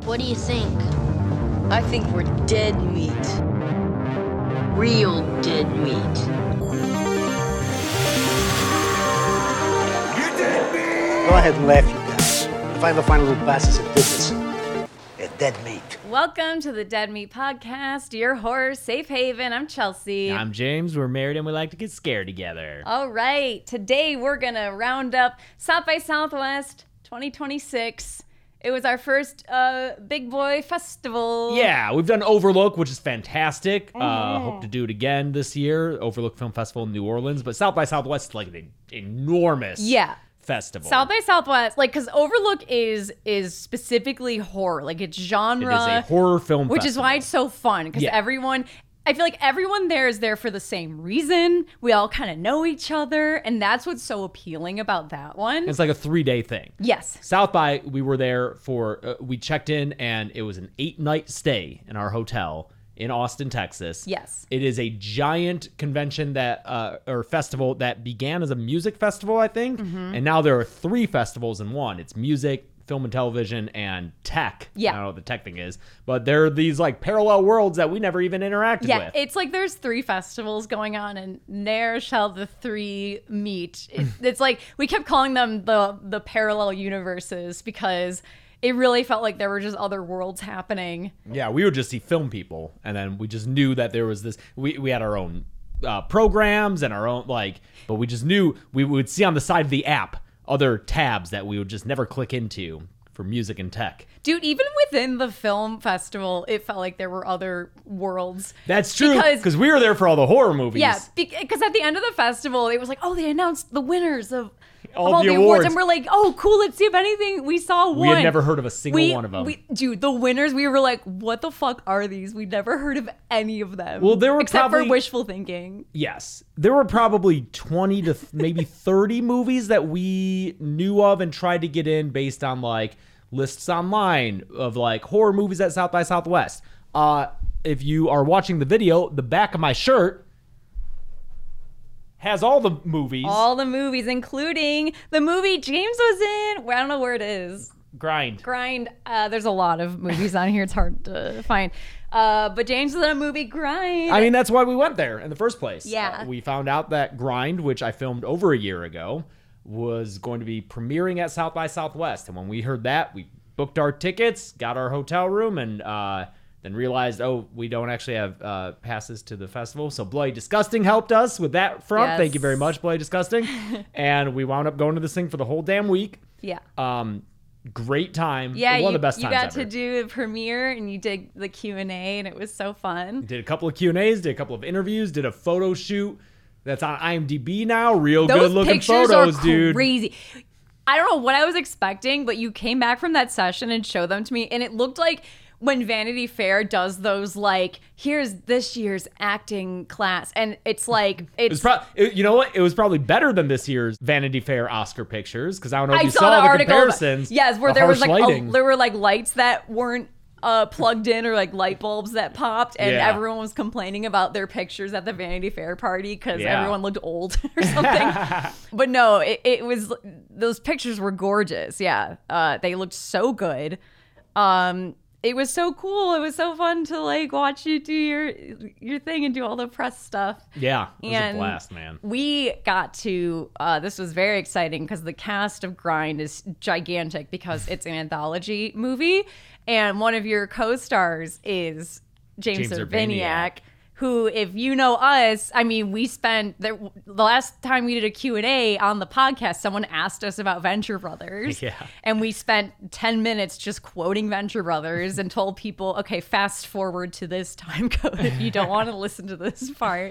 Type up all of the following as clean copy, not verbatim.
What do you think? I think we're dead meat. Real dead meat. Go ahead and laugh, you guys. If I ever find a little bastard that did this, they're dead meat. Welcome to the Dead Meat Podcast, your horror safe haven. I'm Chelsea. I'm James. We're married and we like to get scared together. All right. Today we're going to round up South by Southwest 2026. It was our first big boy festival. Yeah, we've done Overlook, which is fantastic. Hope to do it again this year. Overlook Film Festival in New Orleans. But South by Southwest is like an enormous festival. South by Southwest, like, because Overlook is specifically horror. Like, it's genre. It is a horror film which festival. is why it's so fun. Because I feel like everyone there is there for the same reason. We all kind of know each other. And that's what's so appealing about that one. It's like a 3-day thing. Yes. South by, we were there for, we checked in and it was an 8-night stay in our hotel in Austin, Texas. Yes. It is a giant convention or festival that began as a music festival, I think. Mm-hmm. And now there are 3 festivals in one. It's music, film and television, and tech. Yeah. I don't know what the tech thing is. But there are these like parallel worlds that we never even interacted with. Yeah, it's like there's 3 festivals going on and ne'er shall the 3 meet. It's like we kept calling them the parallel universes because it really felt like there were just other worlds happening. Yeah, we would just see film people, and then we just knew that there was this. We had our own programs and our own but we just knew we would see on the side of the app other tabs that we would just never click into for music and tech. Dude, even within the film festival, it felt like there were other worlds. That's true, because we were there for all the horror movies. Yeah, because at the end of the festival, it was like, oh, they announced the winners of all the awards. And we're like, oh, cool, let's see if anything. We saw one. We had never heard of a single one of them. Dude, the winners, we were like, what the fuck are these? We never heard of any of them. Well, there were except for wishful thinking. Yes. There were probably 20 to maybe 30 movies that we knew of and tried to get in based on like lists online of like horror movies at South by Southwest. If you are watching the video, the back of my shirt has all the movies. All the movies, including the movie James was in. I don't know where it is. Grind. There's a lot of movies on here. It's hard to find. But James was in a movie, Grind. I mean, that's why we went there in the first place. Yeah. We found out that Grind, which I filmed over a year ago, was going to be premiering at South by Southwest. And when we heard that, we booked our tickets, got our hotel room, and then realized, we don't actually have passes to the festival. So Bloody Disgusting helped us with that front. Yes. Thank you very much, Bloody Disgusting. And we wound up going to this thing for the whole damn week. Yeah. Great time. Yeah, one of the best times you got ever. to do the premiere and you did the Q&A and it was so fun. Did a couple of Q&As, did a couple of interviews, did a photo shoot that's on IMDb now. Real Those good looking pictures photos, are dude. Crazy. I don't know what I was expecting, but you came back from that session and showed them to me, and it looked like when Vanity Fair does those, like, here's this year's acting class, and it's like, you know what? It was probably better than this year's Vanity Fair Oscar pictures, because I don't know if you saw the article comparisons. Yes, where the there was harsh like lighting. there were like lights that weren't plugged in, or like light bulbs that popped, and Yeah. everyone was complaining about their pictures at the Vanity Fair party because Yeah. everyone looked old or something. But no, it was, those pictures were gorgeous. Yeah, they looked so good. It was so cool. It was so fun to like watch you do your thing and do all the press stuff. Yeah, it was And a blast, man. we got to, this was very exciting because the cast of Grind is gigantic because it's an anthology movie. And one of your co-stars is James Urbaniak, who, if you know us, I mean, we spent, the last time we did a Q&A on the podcast, someone asked us about Venture Brothers. Yeah. And we spent 10 minutes just quoting Venture Brothers and told people, okay, fast forward to this time code if you don't want to listen to this part.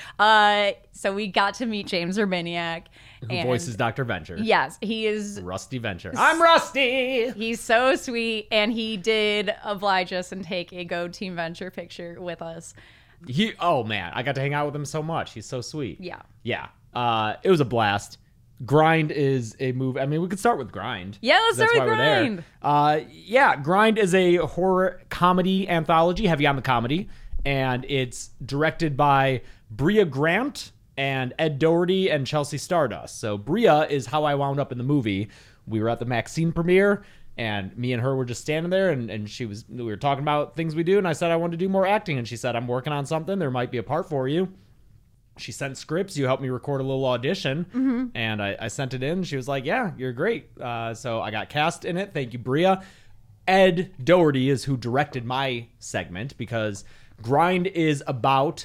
So we got to meet James Urbaniak. Who voices Dr. Venture. Yes, he is. Rusty Venture. I'm Rusty! He's so sweet, and he did oblige us and take a Go Team Venture picture with us. Oh man, I got to hang out with him so much. He's so sweet. Yeah. Yeah. It was a blast. Grind is a movie. I mean, we could start with Grind. Yeah, let's start with That's why we're Grind. Yeah, Grind is a horror comedy anthology, heavy on the comedy, and it's directed by Bria Grant and Ed Doherty and Chelsea Stardust. So Bria is how I wound up in the movie. We were at the Maxine premiere, And me and her were just standing there, and we were talking about things we do, and I said I wanted to do more acting, and she said, I'm working on something. There might be a part for you. She sent scripts. You helped me record a little audition, and I sent it in. She was like, yeah, you're great. So I got cast in it. Thank you, Bria. Ed Doherty is who directed my segment, because Grind is about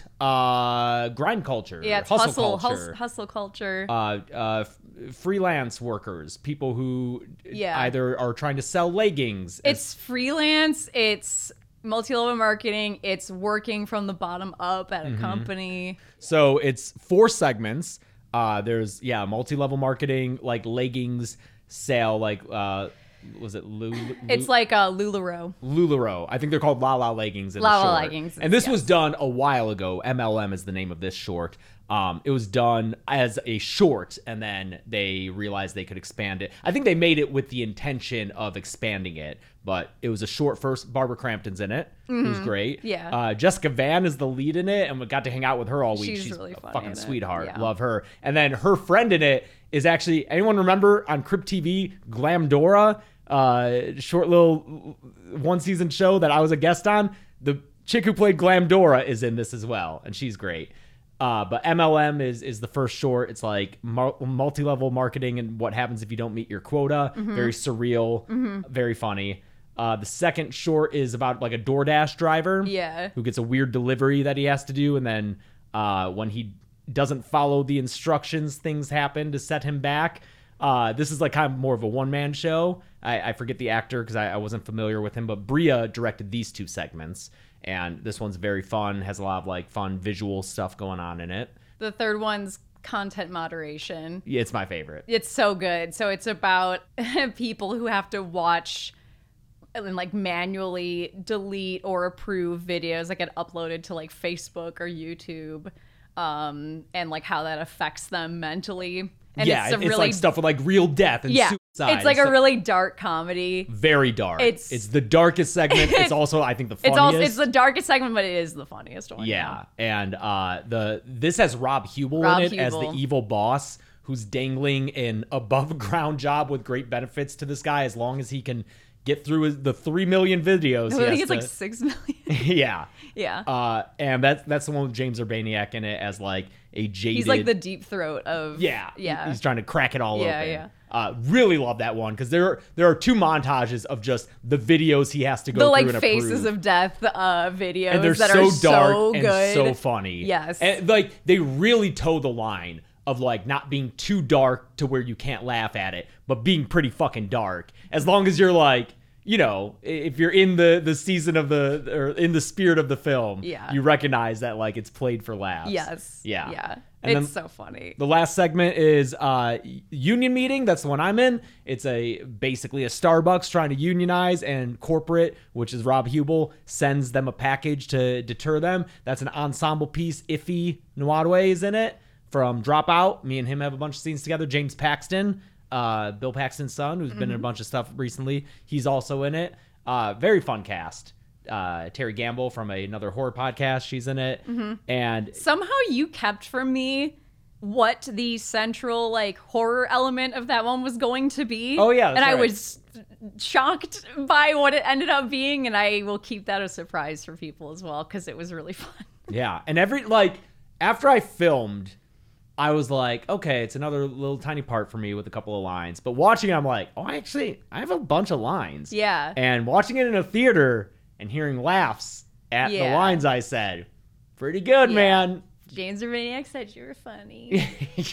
grind culture, it's hustle culture. hustle culture. Freelance workers, people who Yeah. either are trying to sell leggings. It's freelance. It's multi-level marketing. It's working from the bottom up at a company. So it's 4 segments. There's multi-level marketing, like leggings sale, like was it It's like LuLaRoe. LuLaRoe. I think they're called La La leggings in La the La short. leggings, And this yes. was done a while ago. MLM is the name of this short. It was done as a short, and then they realized they could expand it. I think they made it with the intention of expanding it, but it was a short first. Barbara Crampton's in it, who's great. Yeah. Jessica Vann is the lead in it, and we got to hang out with her all week. She's really a funny fucking in it. sweetheart. Yeah. Love her. And then her friend in it is actually, anyone remember on Crib TV, Glamdora? Short little 1-season show that I was a guest on. The chick who played Glamdora is in this as well, and she's great. But MLM is the first short. It's like multi-level marketing and what happens if you don't meet your quota. Very surreal, very funny. The second short is about like a DoorDash driver who gets a weird delivery that he has to do, and then when he doesn't follow the instructions, things happen to set him back. This is like kind of more of a one-man show. I forget the actor because I wasn't familiar with him, but Bria directed these 2 segments, and this one's very fun, has a lot of like fun visual stuff going on in it. The third one's content moderation. Yeah, it's my favorite. It's so good. So it's about people who have to watch and like manually delete or approve videos that get uploaded to like Facebook or YouTube, and like how that affects them mentally. And it's like stuff with like real death and suicide. It's like a really dark comedy. Very dark. It's the darkest segment. It's also, I think, the funniest. It's the darkest segment, but it is the funniest one. Yeah. And this has Rob Hubel in it as the evil boss who's dangling an above ground job with great benefits to this guy as long as he can get through the 3 million videos. I think it's like 6 million. Yeah. Yeah. And that's the one with James Urbaniak in it as like a jaded. He's like the deep throat of. Yeah. He's trying to crack it all open. Yeah. Really love that one because there are 2 montages of just the videos he has to go through and like faces approve. of death videos And they're that so are dark so and good. so funny. Yes. And like they really toe the line of like not being too dark to where you can't laugh at it, but being pretty fucking dark. As long as you're like, you know, if you're in the season of or in the spirit of the film, you recognize that like it's played for laughs. Yes. Yeah. Yeah. And it's so funny. The last segment is Union Meeting. That's the one I'm in. It's basically a Starbucks trying to unionize, and corporate, which is Rob Hubel, sends them a package to deter them. That's an ensemble piece. Ife Nwadwe is in it from Dropout. Me and him have a bunch of scenes together. James Paxton, Bill Paxton's son, who's been in a bunch of stuff recently. He's also in it. Very fun cast. Terry Gamble from another horror podcast, she's in it. And somehow you kept from me what the central like horror element of that one was going to be. Oh yeah, and I was shocked by what it ended up being, and I will keep that a surprise for people as well because it was really fun. Yeah, and after I filmed, I was like, okay, it's another little tiny part for me with a couple of lines. But watching it, I'm like, oh, I have a bunch of lines. Yeah. And watching it in a theater and hearing laughs at the lines I said, pretty good, man. James Urbaniak said you were funny.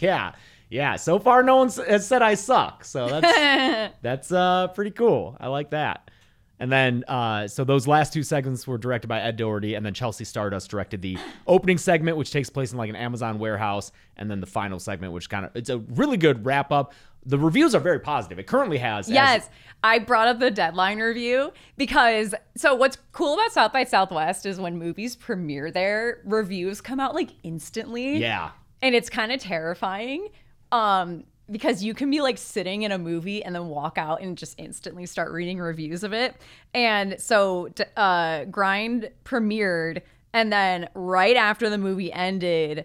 Yeah. So far, no one has said I suck. So that's pretty cool. I like that. And then, so those last 2 segments were directed by Ed Doherty, and then Chelsea Stardust directed the opening segment, which takes place in like an Amazon warehouse, and then the final segment, which it's a really good wrap up. The reviews are very positive. It currently has. Yes. I brought up the Deadline review because, so what's cool about South by Southwest is when movies premiere there, reviews come out like instantly. Yeah. And it's kind of terrifying. Because you can be like sitting in a movie and then walk out and just instantly start reading reviews of it. And so Grind premiered, and then right after the movie ended,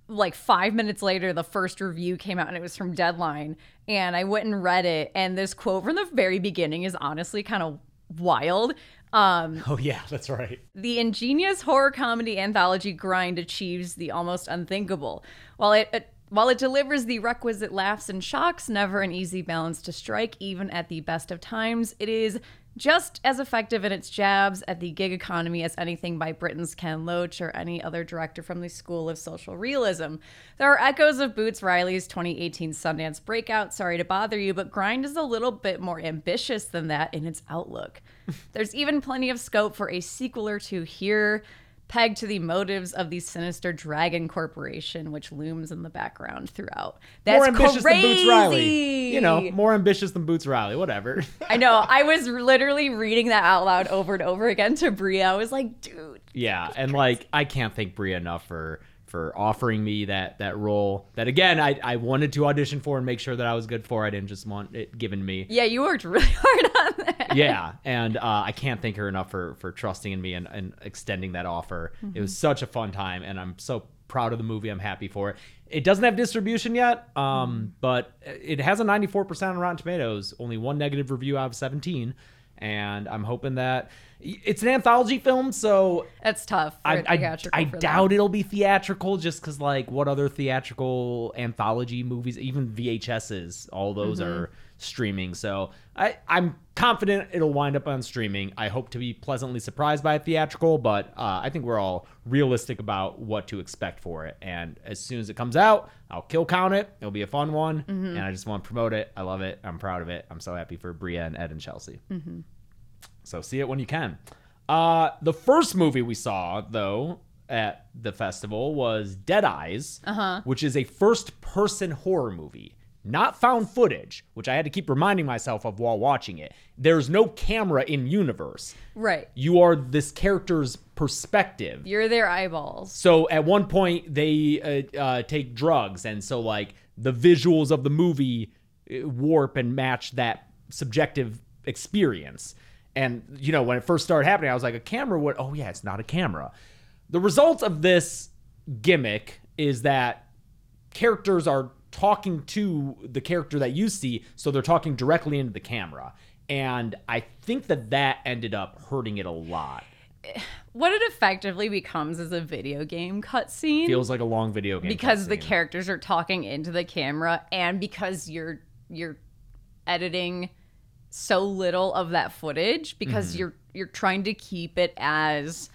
like 5 minutes later, the first review came out and it was from Deadline. And I went and read it. And this quote from the very beginning is honestly kind of wild. Oh, yeah, that's right. The ingenious horror comedy anthology Grind achieves the almost unthinkable. While it delivers the requisite laughs and shocks, never an easy balance to strike, even at the best of times, it is just as effective in its jabs at the gig economy as anything by Britain's Ken Loach or any other director from the school of social realism. There are echoes of Boots Riley's 2018 Sundance breakout, Sorry to Bother You, but Grind is a little bit more ambitious than that in its outlook. There's even plenty of scope for a sequel or two here, pegged to the motives of the sinister Dragon Corporation, which looms in the background throughout. That's more ambitious crazy. than Boots Riley. You know, more ambitious than Boots Riley, whatever. I know. I was literally reading that out loud over and over again to Bria. I was like, dude. Yeah, and like I can't thank Bria enough for offering me that role that, again, I wanted to audition for and make sure that I was good for. I didn't just want it given me. Yeah, you worked really hard on that. Yeah, and I can't thank her enough for trusting in me and extending that offer. It was such a fun time, and I'm so proud of the movie. I'm happy for it. It doesn't have distribution yet, but it has a 94% on Rotten Tomatoes, only one negative review out of 17, and I'm hoping that it's an anthology film, so that's tough. I doubt it'll be theatrical, just because, like, what other theatrical anthology movies, even VHSs, all those are streaming. So I'm confident it'll wind up on streaming. I hope to be pleasantly surprised by a theatrical, but I think we're all realistic about what to expect for it. And as soon as it comes out, I'll kill count it. It'll be a fun one, and I just want to promote it. I love it. I'm proud of it. I'm so happy for Bria and Ed and Chelsea. So see it when you can. The first movie we saw, though, at the festival was Dead Eyes, which is a first-person horror movie. Not found footage, which I had to keep reminding myself of while watching it. There's no camera in universe. Right. You are this character's perspective. You're their eyeballs. So at one point, they take drugs, and so, like, the visuals of the movie warp and match that subjective experience. And, you know, when it first started happening, I was like, a camera would... Oh, yeah, it's not a camera. The result of this gimmick is that characters are talking to the character that you see, so they're talking directly into the camera. And I think that ended up hurting it a lot. What it effectively becomes is a video game cutscene. Feels like a long video game because cutscene. The characters are talking into the camera, and because you're editing so little of that footage, because you're trying to keep it as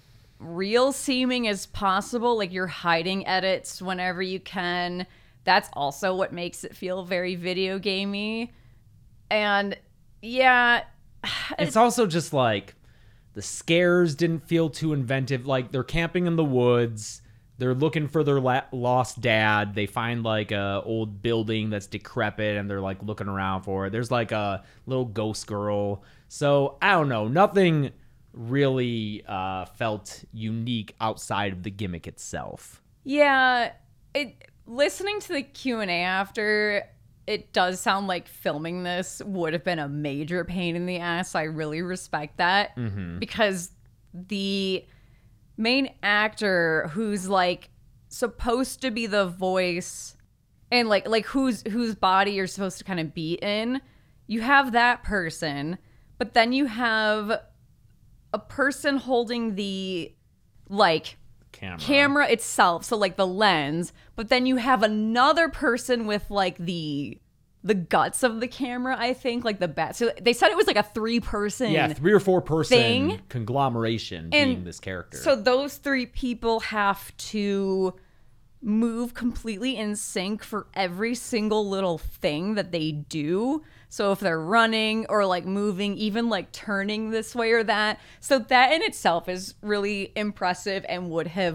real seeming as possible, like you're hiding edits whenever you can. That's also what makes it feel very video gamey. And yeah, it's also just like the scares didn't feel too inventive. Like, they're camping in the woods, they're looking for their lost dad. They find like a old building that's decrepit, and they're like looking around for it. There's like a little ghost girl. So I don't know, nothing really felt unique outside of the gimmick itself. Yeah, listening to the Q&A after, it does sound like filming this would have been a major pain in the ass. I really respect that, because the main actor, who's like supposed to be the voice and like whose body you're supposed to kind of be in, you have that person, but then you have a person holding the like camera itself, so like the lens, but then you have another person with like the guts of the camera, I think, like the bat. So they said it was like a 3-person 3 or 4 person thing. Conglomeration being this character. So those 3 people have to move completely in sync for every single little thing that they do. So if they're running or like moving, even like turning this way or that. So that in itself is really impressive and would have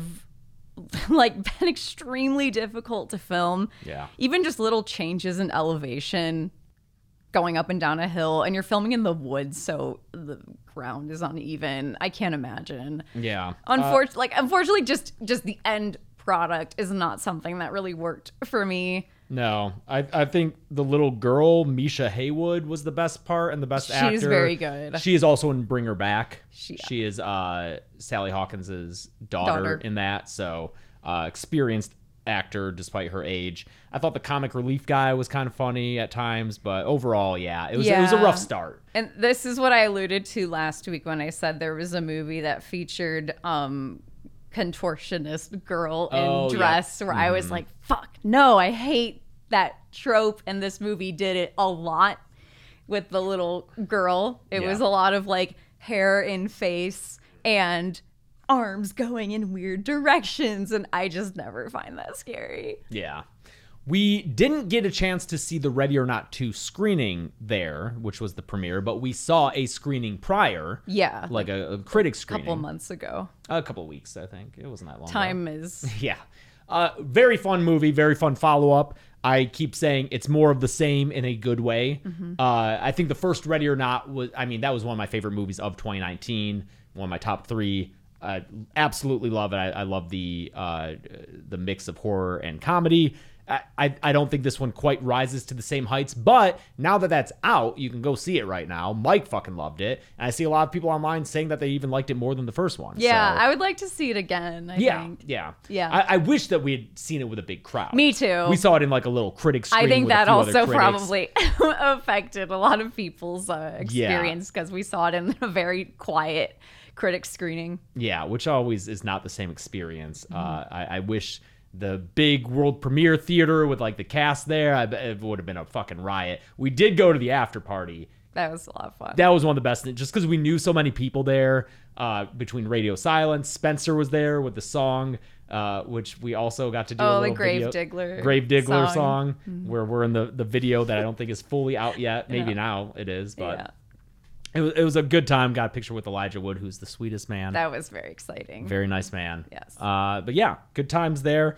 like been extremely difficult to film. Yeah. Even just little changes in elevation, going up and down a hill, and you're filming in the woods, so the ground is uneven. I can't imagine. Yeah. Unfortunately, just the end product is not something that really worked for me. No, I think the little girl, Misha Haywood, was the best part and the best actor. She's very good. She is also in Bring Her Back. She is Sally Hawkins's daughter in that, so experienced actor despite her age. I thought the comic relief guy was kind of funny at times, but overall, it was a rough start. And this is what I alluded to last week when I said there was a movie that featured contortionist girl in dress where I was like, fuck, no, I hate that trope. And this movie did it a lot with the little girl. It was a lot of like hair in face and arms going in weird directions, and I just never find that scary. Yeah. We didn't get a chance to see the Ready or Not 2 screening there, which was the premiere, but we saw a screening prior. Yeah. Like a critic screening. A couple months ago. A couple of weeks, I think. It wasn't that long Time ago. is... Yeah. Very fun movie, very fun follow-up. I keep saying it's more of the same in a good way. I think the first Ready or Not that was one of my favorite movies of 2019, one of my top 3. Absolutely love it. I love the mix of horror and comedy. I don't think this one quite rises to the same heights, but now that that's out, you can go see it right now. Mike fucking loved it, and I see a lot of people online saying that they even liked it more than the first one. Yeah, so, I would like to see it again, I think. Yeah. I wish that we had seen it with a big crowd. Me too. We saw it in like a little critic screening. I think with that a few also other critics. probably affected a lot of people's experience because we saw it in a very quiet critic screening. Yeah, which always is not the same experience. I wish the big world premiere theater with like the cast there, it would have been a fucking riot. We did go to the after party. That was a lot of fun. That was one of the best, just because we knew so many people there. Between Radio Silence, Spencer was there with the song, which we also got to do. The Gravedigger song, where we're in the video that I don't think is fully out yet. Maybe now it is, but. Yeah. It was a good time. Got a picture with Elijah Wood, who's the sweetest man. That was very exciting. Very nice man. Yes. But yeah, good times there.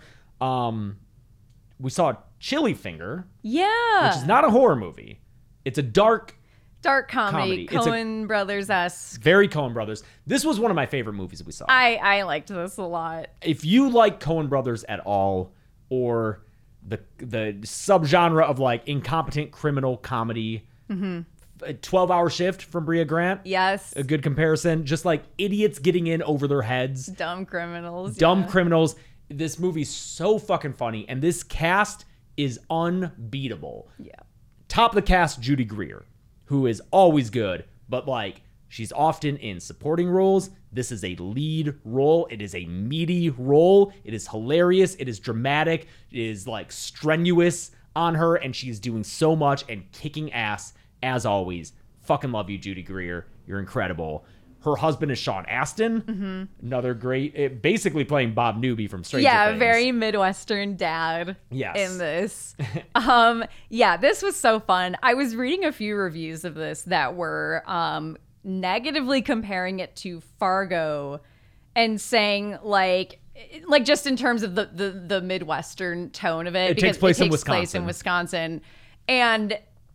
We saw Chili Finger. Yeah. Which is not a horror movie. It's a dark comedy. Coen Brothers-esque. Very Coen Brothers. This was one of my favorite movies we saw. I liked this a lot. If you like Coen Brothers at all, or the subgenre of like incompetent criminal comedy, a 12-Hour Shift from Bria Grant. Yes. A good comparison. Just like idiots getting in over their heads. Dumb criminals. Criminals. This movie's so fucking funny, and this cast is unbeatable. Yeah. Top of the cast, Judy Greer, who is always good, but like she's often in supporting roles. This is a lead role. It is a meaty role. It is hilarious. It is dramatic. It is like strenuous on her, and she's doing so much and kicking ass. As always, fucking love you, Judy Greer. You're incredible. Her husband is Sean Astin. Another great, basically playing Bob Newby from Stranger Things. Very Midwestern dad in this. This was so fun. I was reading a few reviews of this that were negatively comparing it to Fargo and saying like just in terms of the Midwestern tone of it. It takes place in Wisconsin. And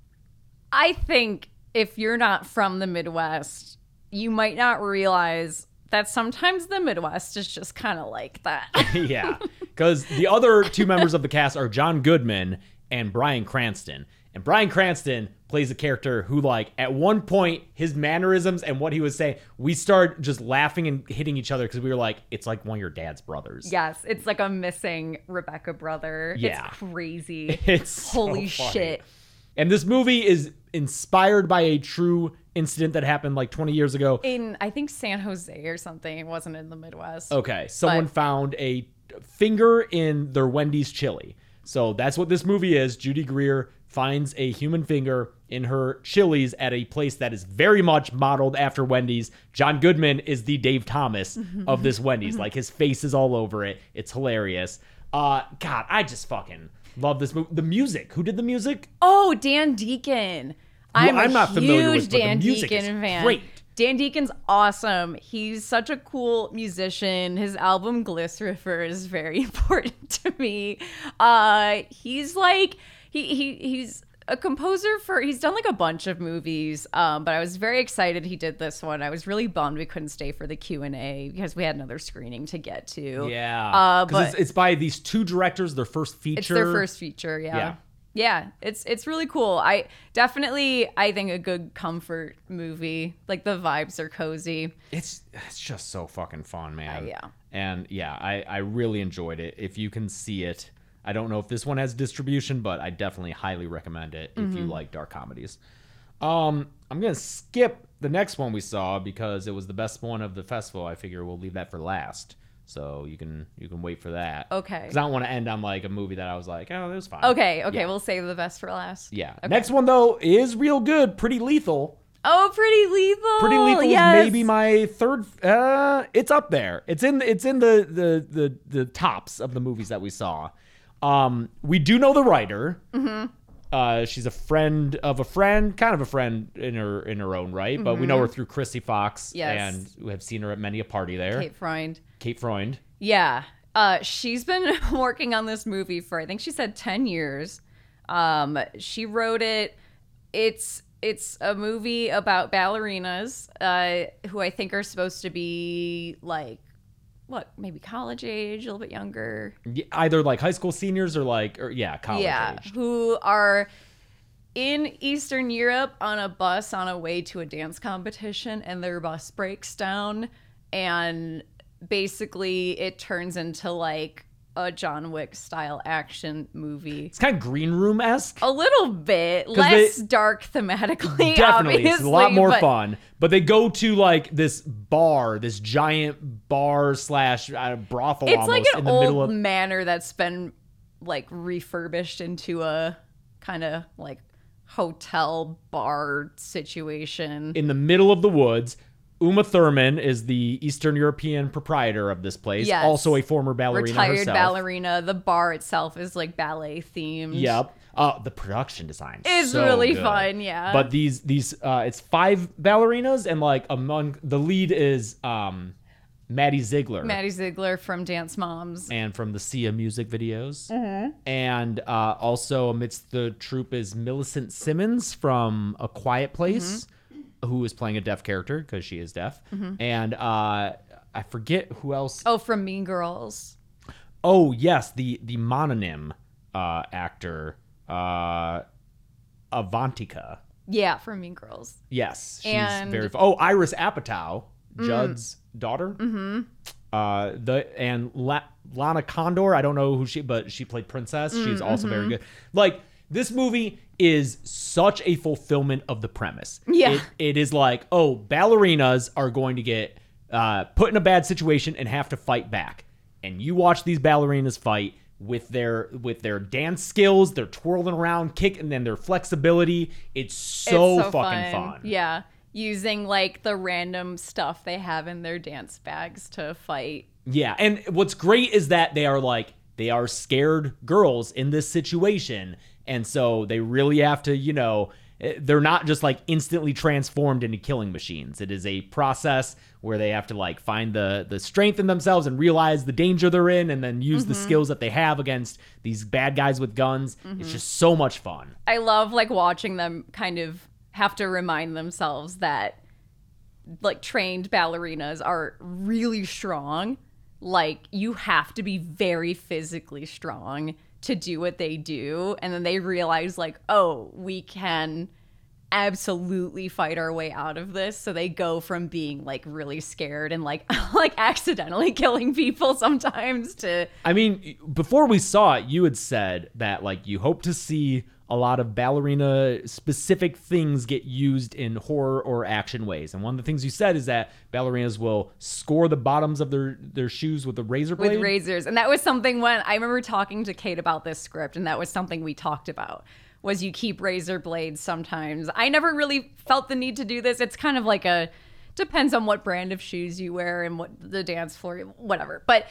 I think if you're not from the Midwest, you might not realize that sometimes the Midwest is just kind of like that. Yeah, because the other two members of the cast are John Goodman and Bryan Cranston. And Bryan Cranston plays a character who, like, at one point, his mannerisms and what he was saying, we start just laughing and hitting each other because we were like, it's like one of your dad's brothers. Yes, it's like a missing Rebecca brother. Yeah. It's crazy. It's holy so shit. And this movie is inspired by a true incident that happened like 20 years ago. In, I think, San Jose or something. It wasn't in the Midwest. Okay. Someone found a finger in their Wendy's chili. So that's what this movie is. Judy Greer finds a human finger in her Chili's at a place that is very much modeled after Wendy's. John Goodman is the Dave Thomas of this Wendy's. Like, his face is all over it. It's hilarious. God, I just fucking love this movie. The music. Who did the music? Oh, Dan Deacon. I'm not familiar with, but Dan the music Deacon is fan. great. Dan Deacon's awesome. He's such a cool musician. His album Glycerifer is very important to me. He's like he's a composer he's done like a bunch of movies, but I was very excited he did this one. I was really bummed we couldn't stay for the Q&A because we had another screening to get to. Yeah, because it's by these two directors, their first feature. It's their first feature, yeah. Yeah, it's really cool. I think a good comfort movie. Like the vibes are cozy. It's just so fucking fun, man. Yeah. And yeah, I really enjoyed it. If you can see it, I don't know if this one has distribution, but I definitely highly recommend it if you like dark comedies. I'm gonna skip the next one we saw because it was the best one of the festival. I figure we'll leave that for last, so you can wait for that. Okay. Because I don't want to end on like a movie that I was like, oh, that was fine. Okay, Yeah. we'll save the best for last. Yeah. Okay. Next one though is real good. Pretty Lethal. Oh, Pretty Lethal. Pretty Lethal yes. is maybe my third. It's up there. It's in the tops of the movies that we saw. We do know the writer. Mm-hmm. She's a friend of a friend, kind of a friend in her own right, but we know her through Christy Fox. Yes. And we have seen her at many a party there. Kate Freund. Kate. Yeah. She's been working on this movie for, I think she said 10 years. She wrote it. It's a movie about ballerinas who I think are supposed to be like, maybe college age, a little bit younger. Yeah, either like high school seniors or college age. Who are in Eastern Europe on a bus on a way to a dance competition, and their bus breaks down, and basically it turns into like a John Wick style action movie. It's kind of Green Room-esque. A little bit less dark thematically. Definitely, it's a lot more but fun. But they go to like this bar, this giant bar slash brothel. It's almost like an in the middle old of manor that's been like refurbished into a kind of like hotel bar situation. in the middle of the woods. Uma Thurman is the Eastern European proprietor of this place. Yes. Also a former ballerina Retired herself. ballerina. The bar itself is like ballet themed. Yep. The production design It's so really good. fun, yeah. But these it's 5 ballerinas, and like among the lead is Maddie Ziegler. Maddie Ziegler from Dance Moms. And from the Sia music videos. Mm-hmm. And also amidst the troupe is Millicent Simmons from A Quiet Place, who is playing a deaf character because she is deaf. Mm-hmm. And I forget who else. Oh, from Mean Girls. Oh, yes, the mononym actor, Avantika. Yeah, from Mean Girls. Yes, she's And- very. Oh, Iris Apatow, Judd's daughter. Mm-hmm. Lana Condor. I don't know who but she played Princess. She's also very good. Like, this movie is such a fulfillment of the premise. Yeah. It is like, oh, ballerinas are going to get put in a bad situation and have to fight back. And you watch these ballerinas fight with their dance skills, their twirling around, kick, and then their flexibility. It's so fucking fun. Yeah. Using like the random stuff they have in their dance bags to fight. Yeah, and what's great is that they are scared girls in this situation, and so they really have to, they're not just like instantly transformed into killing machines. It is a process where they have to like find the strength in themselves and realize the danger they're in, and then use the skills that they have against these bad guys with guns. It's just so much fun. I love like watching them kind of have to remind themselves that like trained ballerinas are really strong. Like, you have to be very physically strong to do what they do. And then they realize, like, oh, we can absolutely fight our way out of this. So they go from being, like, really scared and, like accidentally killing people sometimes to... I mean, before we saw it, you had said that, like, you hope to see a lot of ballerina-specific things get used in horror or action ways. And one of the things you said is that ballerinas will score the bottoms of their shoes with a razor blade. With razors. And that was something when I remember talking to Kate about this script, and that was something we talked about, was you keep razor blades sometimes. I never really felt the need to do this. It's kind of like depends on what brand of shoes you wear and what the dance floor, whatever. But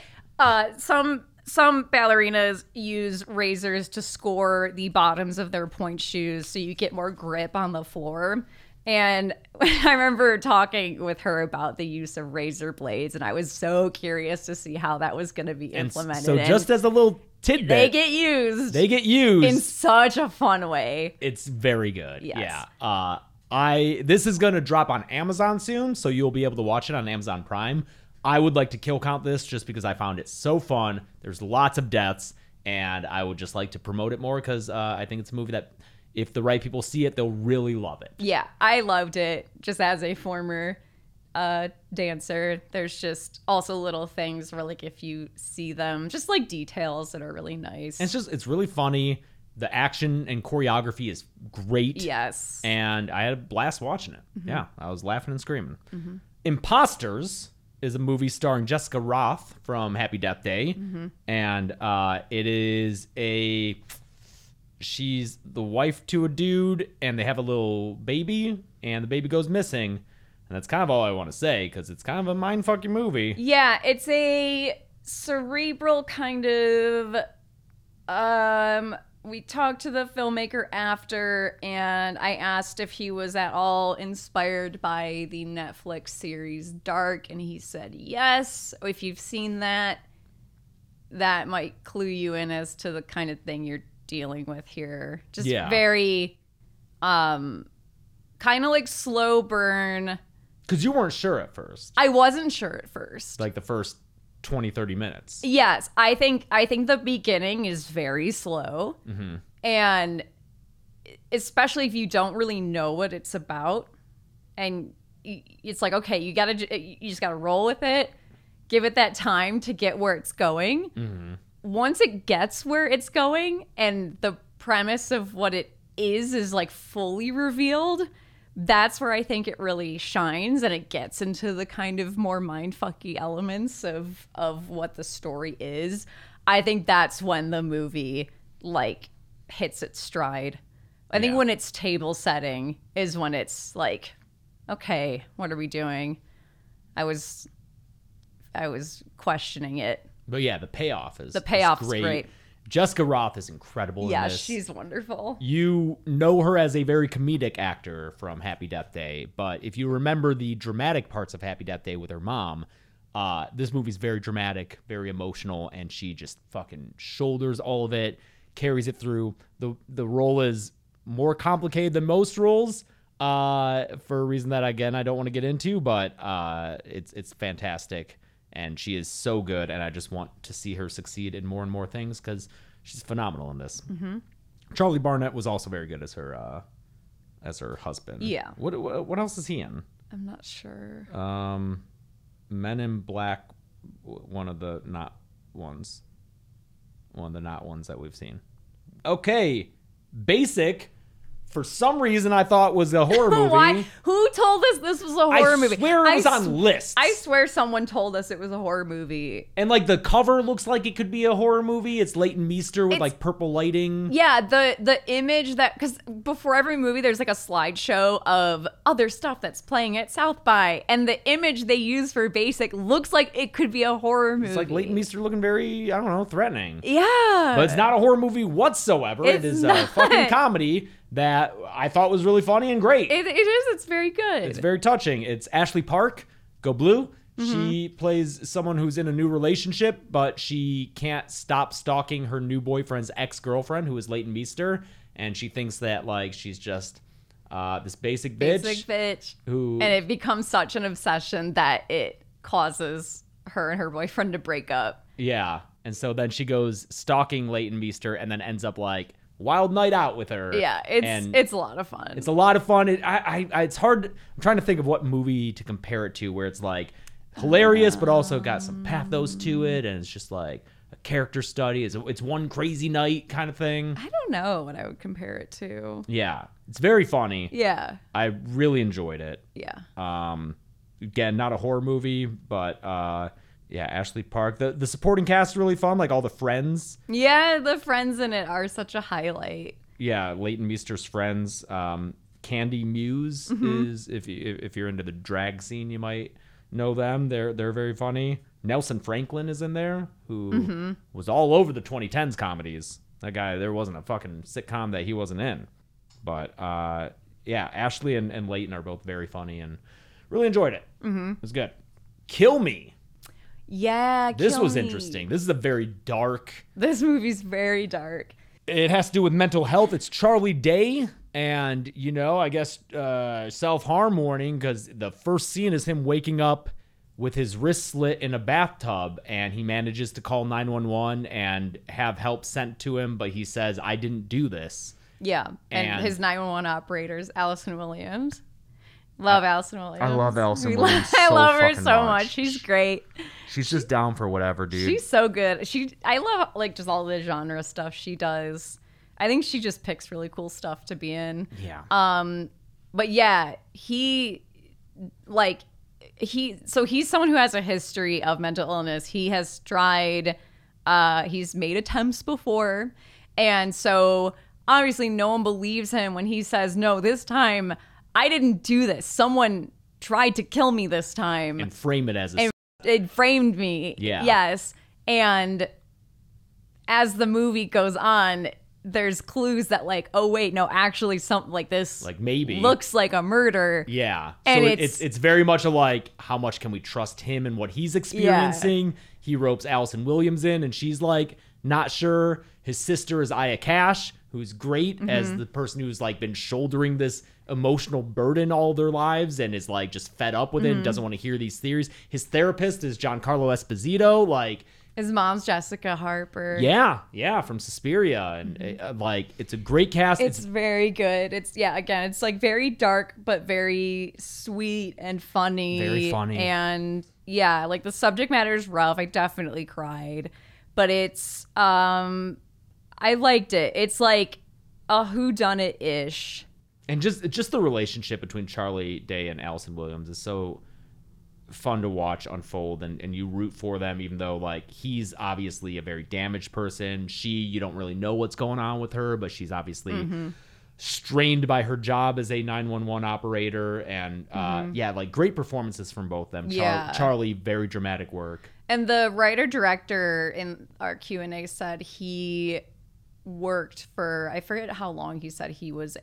some ballerinas use razors to score the bottoms of their point shoes so you get more grip on the floor. And I remember talking with her about the use of razor blades, and I was so curious to see how that was going to be implemented. So just as a little tidbit, they get used in such a fun way. It's very good. Yes. Yeah. This is going to drop on Amazon soon, so you'll be able to watch it on Amazon Prime. I would like to kill count this just because I found it so fun. There's lots of deaths, and I would just like to promote it more because I think it's a movie that if the right people see it, they'll really love it. Yeah, I loved it. Just as a former dancer, there's just also little things where, like, if you see them, just like details that are really nice. And it's really funny. The action and choreography is great. Yes. And I had a blast watching it. Yeah, I was laughing and screaming. Imposters is a movie starring Jessica Roth from Happy Death Day. And it is she's the wife to a dude, and they have a little baby, and the baby goes missing. And that's kind of all I want to say, because it's kind of a mind-fucking movie. Yeah, it's a cerebral kind of... we talked to the filmmaker after, and I asked if he was at all inspired by the Netflix series Dark, and he said yes. If you've seen that, that might clue you in as to the kind of thing you're dealing with here. Just very, kind of like slow burn. Because you weren't sure at first. I wasn't sure at first. Like the first 20, 30 minutes. Yes, I think the beginning is very slow. And especially if you don't really know what it's about, and it's like, okay, you just gotta roll with it, give it that time to get where it's going. Once it gets where it's going and the premise of what it is like fully revealed, that's where I think it really shines, and it gets into the kind of more mindfucky elements of what the story is. I think that's when the movie like hits its stride. I think when it's table setting is when it's like, okay, what are we doing? I was questioning it. But yeah, the payoff is great. Jessica Roth is incredible in this. Yeah, she's wonderful. You know her as a very comedic actor from Happy Death Day, but if you remember the dramatic parts of Happy Death Day with her mom, this movie's very dramatic, very emotional, and she just fucking shoulders all of it, carries it through. The role is more complicated than most roles, for a reason that, again, I don't want to get into, but it's fantastic. And she is so good, and I just want to see her succeed in more and more things because she's phenomenal in this. Charlie Barnett was also very good as her husband. Yeah. What else is he in? I'm not sure. Men in Black, one of the not ones that we've seen. Okay, Basic. For some reason, I thought was a horror movie. Why? Who told us this was a horror movie? I swear it was on lists. I swear someone told us it was a horror movie. And like the cover looks like it could be a horror movie. It's Leighton Meester with like purple lighting. Yeah, the image that, because before every movie there's like a slideshow of other stuff that's playing at South by, and the image they use for Basic looks like it could be a horror movie. It's like Leighton Meester looking very, I don't know, threatening. Yeah. But it's not a horror movie whatsoever. It is a fucking comedy that I thought was really funny and great. It is. It's very good. It's very touching. It's Ashley Park, Go Blue. She plays someone who's in a new relationship, but she can't stop stalking her new boyfriend's ex-girlfriend, who is Leighton Meester, and she thinks that like she's just this basic bitch. And it becomes such an obsession that it causes her and her boyfriend to break up. Yeah. And so then she goes stalking Leighton Meester and then ends up like wild night out with her. Yeah, it's a lot of fun. It's a lot of fun. It's hard. I'm trying to think of what movie to compare it to where it's like hilarious, but also got some pathos to it, and it's just like a character study. It's one crazy night kind of thing. I don't know what I would compare it to. Yeah, it's very funny. Yeah, I really enjoyed it. Yeah. Again, not a horror movie, but yeah, Ashley Park. The supporting cast is really fun, like all the friends. Yeah, the friends in it are such a highlight. Yeah, Leighton Meester's friends. Candy Muse is, if you're into the drag scene, you might know them. They're very funny. Nelson Franklin is in there, who was all over the 2010s comedies. That guy, there wasn't a fucking sitcom that he wasn't in. But yeah, Ashley and Leighton are both very funny and really enjoyed it. It was good. Kill Me. Yeah, this was interesting. This is a very dark. This movie's very dark. It has to do with mental health. It's Charlie Day, and I guess self-harm warning, because the first scene is him waking up with his wrist slit in a bathtub, and he manages to call 911 and have help sent to him, but he says, I didn't do this. Yeah. And his 911 operator is Allison Williams. Love Allison Williams. I love Allison Williams. I so love her fucking so much. She's great. She's just down for whatever, dude. She's so good. I love like just all the genre stuff she does. I think she just picks really cool stuff to be in. Yeah. But yeah, he's someone who has a history of mental illness. He has tried, he's made attempts before. And so obviously no one believes him when he says, no, this time I didn't do this. Someone tried to kill me this time. And frame it as it framed me. Yeah. Yes. And as the movie goes on, there's clues that like, oh wait, no, actually something like this like maybe looks like a murder. Yeah. And so it's very much a like, how much can we trust him and what he's experiencing? Yeah. He ropes Allison Williams in, and she's like not sure. His sister is Aya Cash, who's great as the person who's like been shouldering this emotional burden all their lives and is like just fed up with it and doesn't want to hear these theories. His therapist is Giancarlo Esposito. Like, his mom's Jessica Harper. Yeah, from Suspiria, and like it's a great cast. It's very good. It's it's like very dark but very sweet and funny. Very funny. And yeah, like the subject matter is rough. I definitely cried, but it's I liked it. It's like a whodunit-ish. And just the relationship between Charlie Day and Allison Williams is so fun to watch unfold, and you root for them, even though like he's obviously a very damaged person. You don't really know what's going on with her, but she's obviously strained by her job as a 911 operator. And like great performances from both of them. Charlie, very dramatic work. And the writer-director in our Q&A said he worked for, I forget how long he said he was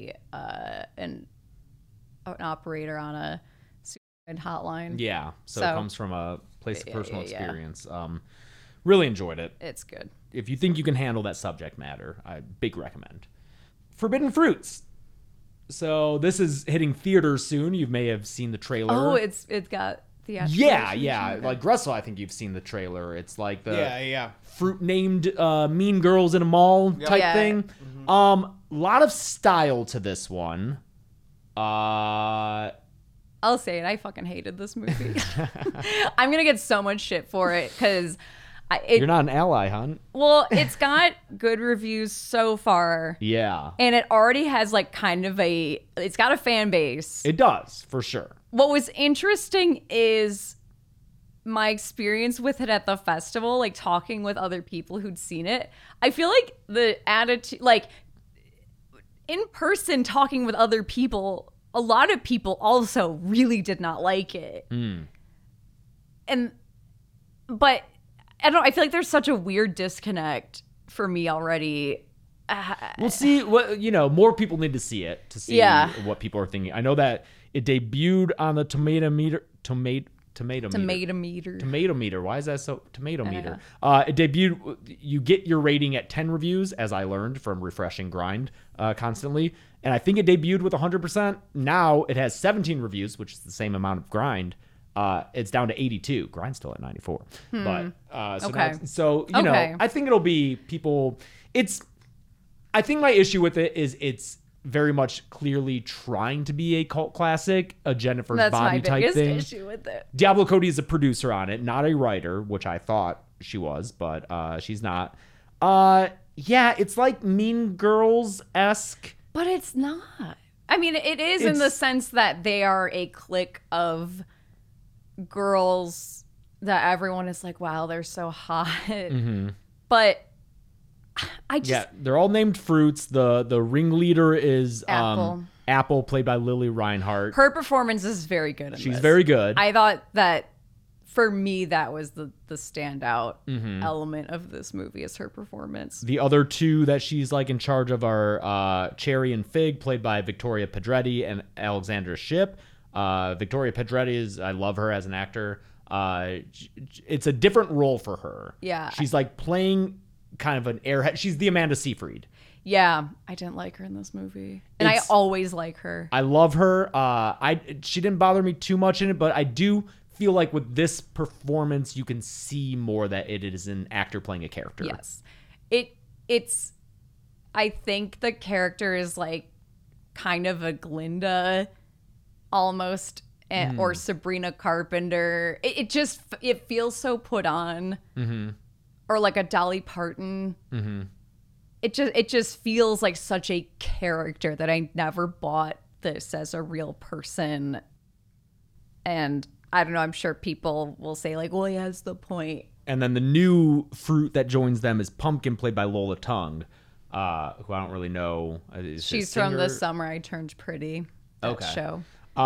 an operator on a suicide hotline. Yeah, so it comes from a place of personal experience. Really enjoyed it. It's good. If you think you can handle that subject matter, I big recommend. Forbidden Fruits. So this is hitting theaters soon. You may have seen the trailer. Oh, it's got theatrical. Yeah. Like Russell, I think you've seen the trailer. It's like the fruit named Mean Girls in a Mall type thing. Mm-hmm. Lot of style to this one. I'll say it. I fucking hated this movie. I'm gonna get so much shit for it because you're not an ally, hon. Well, it's got good reviews so far. Yeah, and it already has like kind of it's got a fan base. It does for sure. What was interesting is my experience with it at the festival, like talking with other people who'd seen it. I feel like the attitude, like in person talking with other people, a lot of people also really did not like it. But I feel like there's such a weird disconnect for me already. We'll see more people need to see it to see what people are thinking. I know that it debuted on the Tomato Meter. Why is that so? Tomato Meter. It debuted. You get your rating at 10 reviews, as I learned from refreshing Grind constantly. And I think it debuted with 100%. Now it has 17 reviews, which is the same amount of Grind. It's down to 82. Grind's still at 94. But I think it'll be people. I think my issue with it is it's very much clearly trying to be a cult classic, a Jennifer's Body type thing. That's my biggest issue with it. Diablo Cody is a producer on it, not a writer, which I thought she was, but she's not. It's like Mean Girls-esque. But it's not. I mean, it is in the sense that they are a clique of girls that everyone is like, wow, they're so hot. Mm-hmm. But they're all named fruits. The ringleader is Apple, played by Lily Reinhart. Her performance is very good. She's very good. I thought that for me, that was the standout element of this movie is her performance. The other two that she's like in charge of are Cherry and Fig, played by Victoria Pedretti and Alexandra Shipp. Victoria Pedretti I love her as an actor. It's a different role for her. Yeah. She's like playing kind of an airhead. She's the Amanda Seyfried. Yeah, I didn't like her in this movie. And I always like her. I love her. She didn't bother me too much in it, but I do feel like with this performance, you can see more that it is an actor playing a character. Yes. It's I think the character is like kind of a Glinda almost, or Sabrina Carpenter. It feels so put on. Or like a Dolly Parton. It just feels like such a character that I never bought this as a real person. And I don't know, I'm sure people will say like, well, he has the point. And then the new fruit that joins them is Pumpkin, played by Lola Tung, who I don't really know. She's from The Summer I Turned Pretty, that show.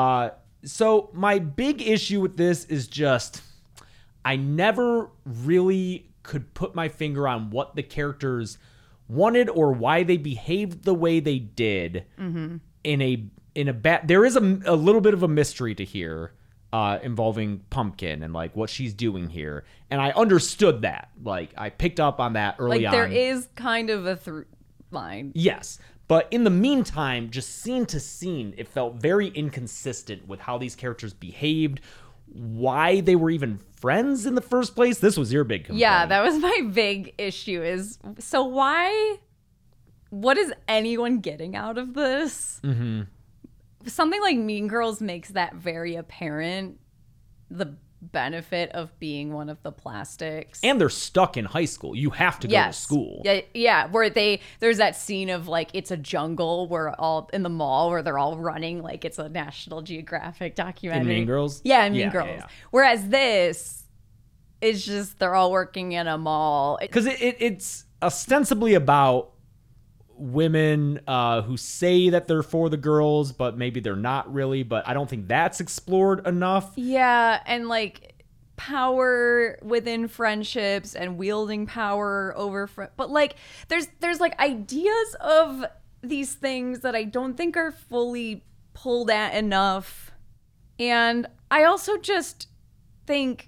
So my big issue with this is just I never really could put my finger on what the characters wanted or why they behaved the way they did. In a bad, there is a little bit of a mystery to here involving Pumpkin and like what she's doing here, and I understood that. Like I picked up on that early on. Like there is kind of a through line. Yes. But in the meantime, just scene to scene, it felt very inconsistent with how these characters behaved, why they were even friends in the first place. This was your big complaint. Yeah, that was my big issue is, so what is anyone getting out of this? Something like Mean Girls makes that very apparent, the benefit of being one of the plastics. And they're stuck in high school. You have to go to school. Yeah, where there's that scene of like it's a jungle where all in the mall where they're all running like it's a National Geographic documentary. In Mean Girls? Yeah, in Mean Girls. Yeah. Whereas this is just they're all working in a mall. Because it's ostensibly about women who say that they're for the girls, but maybe they're not really. But I don't think that's explored enough. Yeah, and like power within friendships and wielding power over but like there's like ideas of these things that I don't think are fully pulled at enough. And I also just think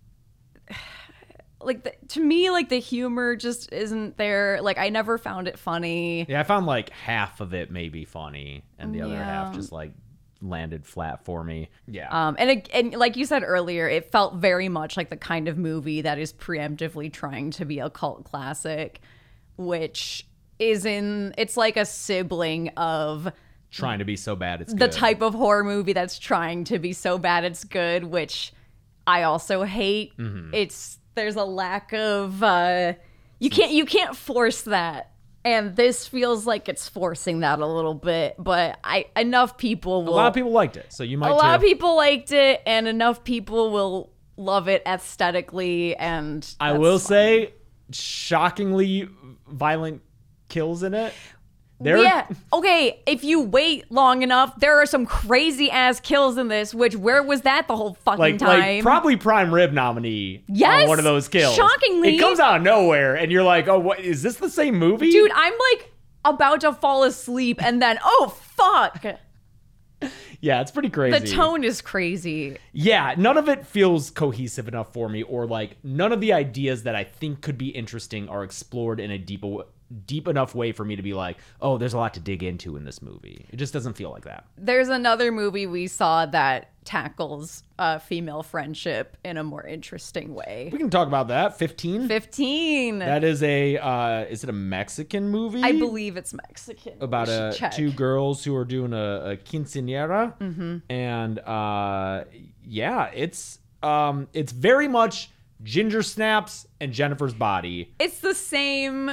like to me, like the humor just isn't there. Like I never found it funny. Yeah, I found like half of it maybe funny, and the other half just like landed flat for me. Yeah. And like you said earlier, it felt very much like the kind of movie that is preemptively trying to be a cult classic, which it's like a sibling of trying to be so bad it's good. The type of horror movie that's trying to be so bad it's good, which I also hate. There's a lack of you can't force that, and this feels like it's forcing that a little bit. But a lot of people liked it, so you might. A lot of people liked it, and enough people will love it aesthetically. And I will say, shockingly violent kills in it. Yeah. Okay. If you wait long enough, there are some crazy ass kills in this. Where was that the whole fucking time? Like probably prime rib nominee. Yes. On one of those kills. Shockingly, it comes out of nowhere, and you're like, "Oh, what is this? The same movie?" Dude, I'm like about to fall asleep, and then fuck. Yeah, it's pretty crazy. The tone is crazy. Yeah, none of it feels cohesive enough for me, or like none of the ideas that I think could be interesting are explored in a deep enough way for me to be like, oh, there's a lot to dig into in this movie. It just doesn't feel like that. There's another movie we saw that tackles female friendship in a more interesting way. We can talk about that. 15? 15. That is is it a Mexican movie? I believe it's Mexican. About two girls who are doing a quinceañera. And yeah, it's very much Ginger Snaps and Jennifer's Body. It's the same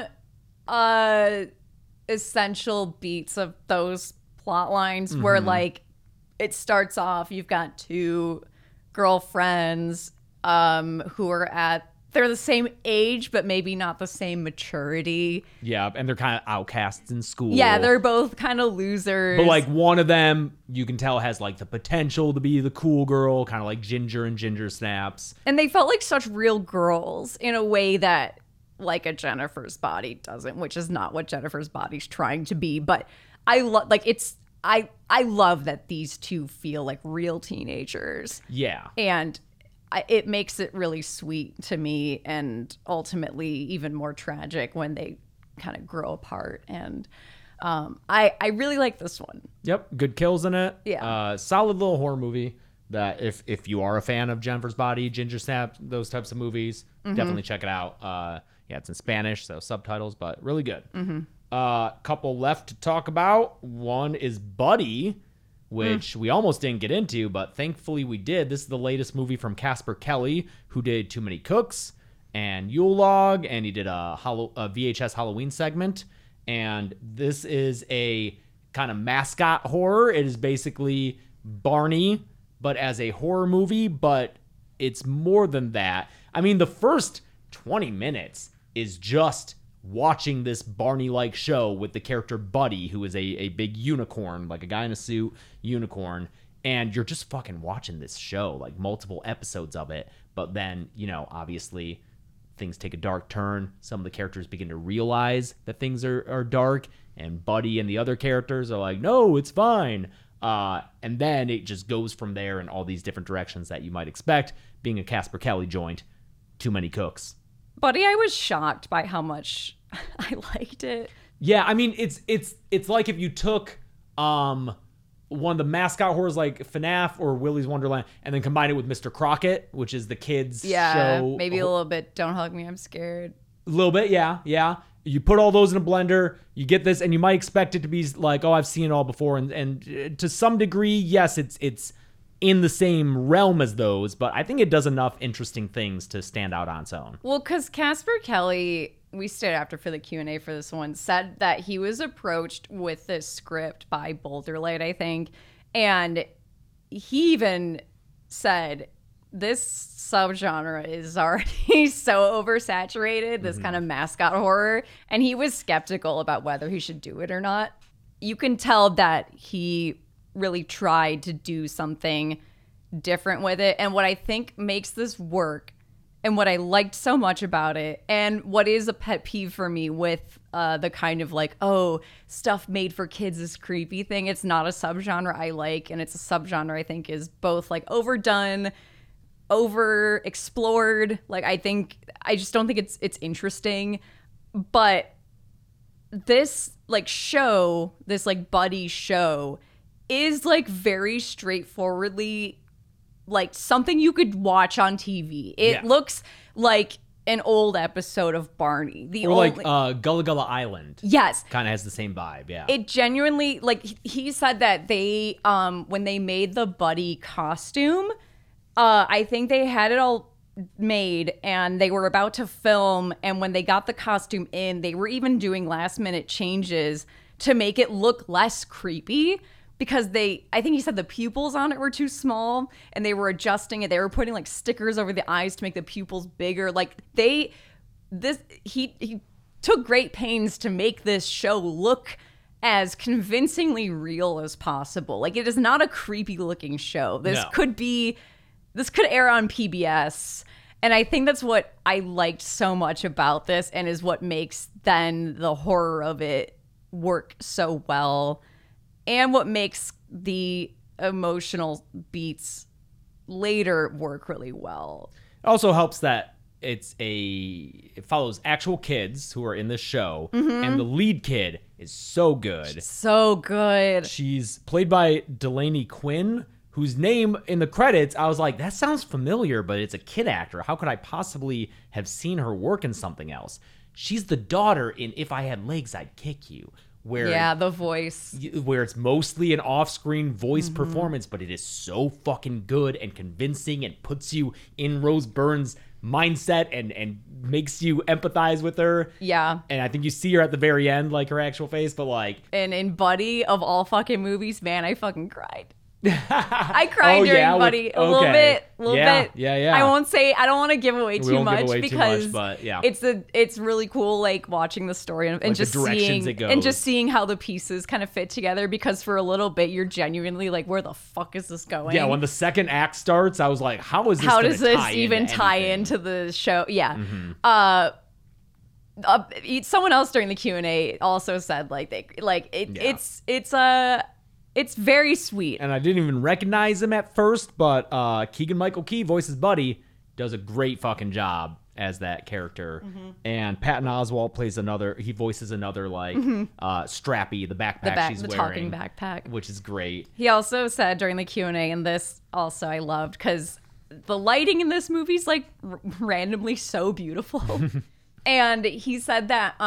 essential beats of those plot lines where like it starts off, you've got two girlfriends who are they're the same age but maybe not the same maturity. Yeah, and they're kind of outcasts in school. Yeah, they're both kind of losers. But like one of them, you can tell, has like the potential to be the cool girl, kind of like Ginger and Ginger Snaps. And they felt like such real girls in a way that like a Jennifer's Body doesn't, which is not what Jennifer's Body's trying to be. But I love I love that these two feel like real teenagers. Yeah. And it makes it really sweet to me, and ultimately even more tragic when they kind of grow apart. And I really like this one. Yep. Good kills in it. Yeah. Solid little horror movie. that if you are a fan of Jennifer's Body, Ginger Snap, those types of movies, definitely check it out. Yeah, it's in Spanish, so subtitles, but really good. Couple left to talk about. One is Buddy, which we almost didn't get into, but thankfully we did. This is the latest movie from Casper Kelly, who did Too Many Cooks and Yule Log, and he did a VHS Halloween segment. And this is a kind of mascot horror. It is basically Barney, but as a horror movie, but it's more than that. I mean, the first 20 minutes is just watching this Barney-like show with the character Buddy, who is a big unicorn, like a guy in a suit, unicorn, and you're just fucking watching this show, like multiple episodes of it. But then, you know, obviously things take a dark turn. Some of the characters begin to realize that things are dark, and Buddy and the other characters are like, no, it's fine. And then it just goes from there in all these different directions that you might expect, being a Casper Kelly joint. Too Many Cooks. Buddy, I was shocked by how much I liked it. Yeah, I mean, it's like if you took one of the mascot horrors like FNAF or Willy's Wonderland and then combine it with Mr. Crockett, which is the kids show. Maybe a little bit. Don't hug me, I'm scared. A little bit, yeah. You put all those in a blender, you get this, and you might expect it to be like, oh, I've seen it all before. And to some degree, yes, it's in the same realm as those, but I think it does enough interesting things to stand out on its own. Well, because Casper Kelly, we stayed after for the Q&A for this one, said that he was approached with this script by Boulderlight, I think, and he even said this subgenre is already so oversaturated, this kind of mascot horror, and he was skeptical about whether he should do it or not. You can tell that he really tried to do something different with it, and what I think makes this work and what I liked so much about it, and what is a pet peeve for me with the kind of like, oh, stuff made for kids is creepy thing, it's not a subgenre I like, and it's a subgenre I think is both like overdone, over explored. Like I just don't think it's interesting. But this like show, this like buddy show is like very straightforwardly like something you could watch on TV. It looks like an old episode of Barney. Like Gullah Gullah Island. Yes. Kind of has the same vibe, yeah. It genuinely, like he said that they, when they made the buddy costume, I think they had it all made and they were about to film, and when they got the costume in, they were even doing last minute changes to make it look less creepy. Because I think he said the pupils on it were too small and they were adjusting it. They were putting like stickers over the eyes to make the pupils bigger. Like he took great pains to make this show look as convincingly real as possible. Like it is not a creepy looking show. This could air on PBS. And I think that's what I liked so much about this and is what makes then the horror of it work so well. And what makes the emotional beats later work really well. It also helps that it follows actual kids who are in this show, and the lead kid is so good. So good. She's played by Delaney Quinn, whose name in the credits, I was like, that sounds familiar, but it's a kid actor. How could I possibly have seen her work in something else? She's the daughter in If I Had Legs, I'd Kick You. The voice. Where it's mostly an off-screen voice performance, but it is so fucking good and convincing and puts you in Rose Byrne's mindset and makes you empathize with her. Yeah. And I think you see her at the very end, like her actual face, but like... And in Buddy, of all fucking movies, man, I fucking cried. I cried during Buddy a little bit. Yeah. I won't say, I don't want to give away too much because but yeah. it's really cool like watching the story and like just seeing how the pieces kind of fit together, because for a little bit you're genuinely like, where the fuck is this going? Yeah, when the second act starts, I was like, how does this even tie into the show? Yeah. Someone else during the Q&A also said it's very sweet. And I didn't even recognize him at first, but Keegan-Michael Key, voices Buddy, does a great fucking job as that character, and Patton Oswalt plays another. He voices another like Strappy, the backpack she's the wearing, talking backpack, which is great. He also said during the Q&A, and this also I loved because the lighting in this movie is like randomly so beautiful. And he said that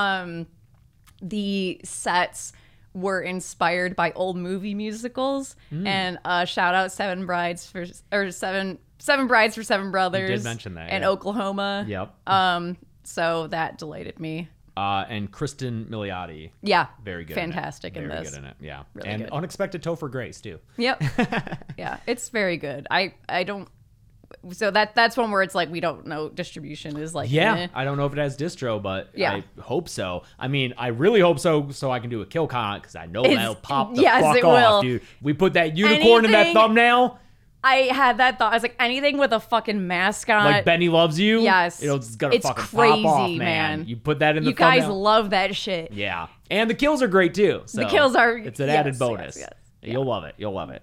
the sets were inspired by old movie musicals, and shout out Seven Brides for Seven Brides for Seven Brothers. You did mention that, and yeah. Oklahoma. Yep. So that delighted me. And Kristen Milioti. Yeah. Very good. Fantastic in in Very this. good in it. Yeah. Really and good. Unexpected Topher Grace too. Yep. Yeah, it's very good. I don't. So that's one where it's like we don't know distribution is like. Yeah. eh. I don't know if it has distro, but Yeah. I hope so. I mean, I really hope so I can do a kill count because I know that'll pop the yes, fuck it off, will. dude. We put that unicorn in that Anything- thumbnail. I had that thought. I was like, anything with a fucking mascot. Like Benny Loves You. Yes. It's gonna It's fucking crazy, pop off, man. man. You put that in the you guys thumbnail. love that shit. Yeah. And the kills are great too. So The kills are- it's an yes, added bonus. yes. You'll love it. You'll love it.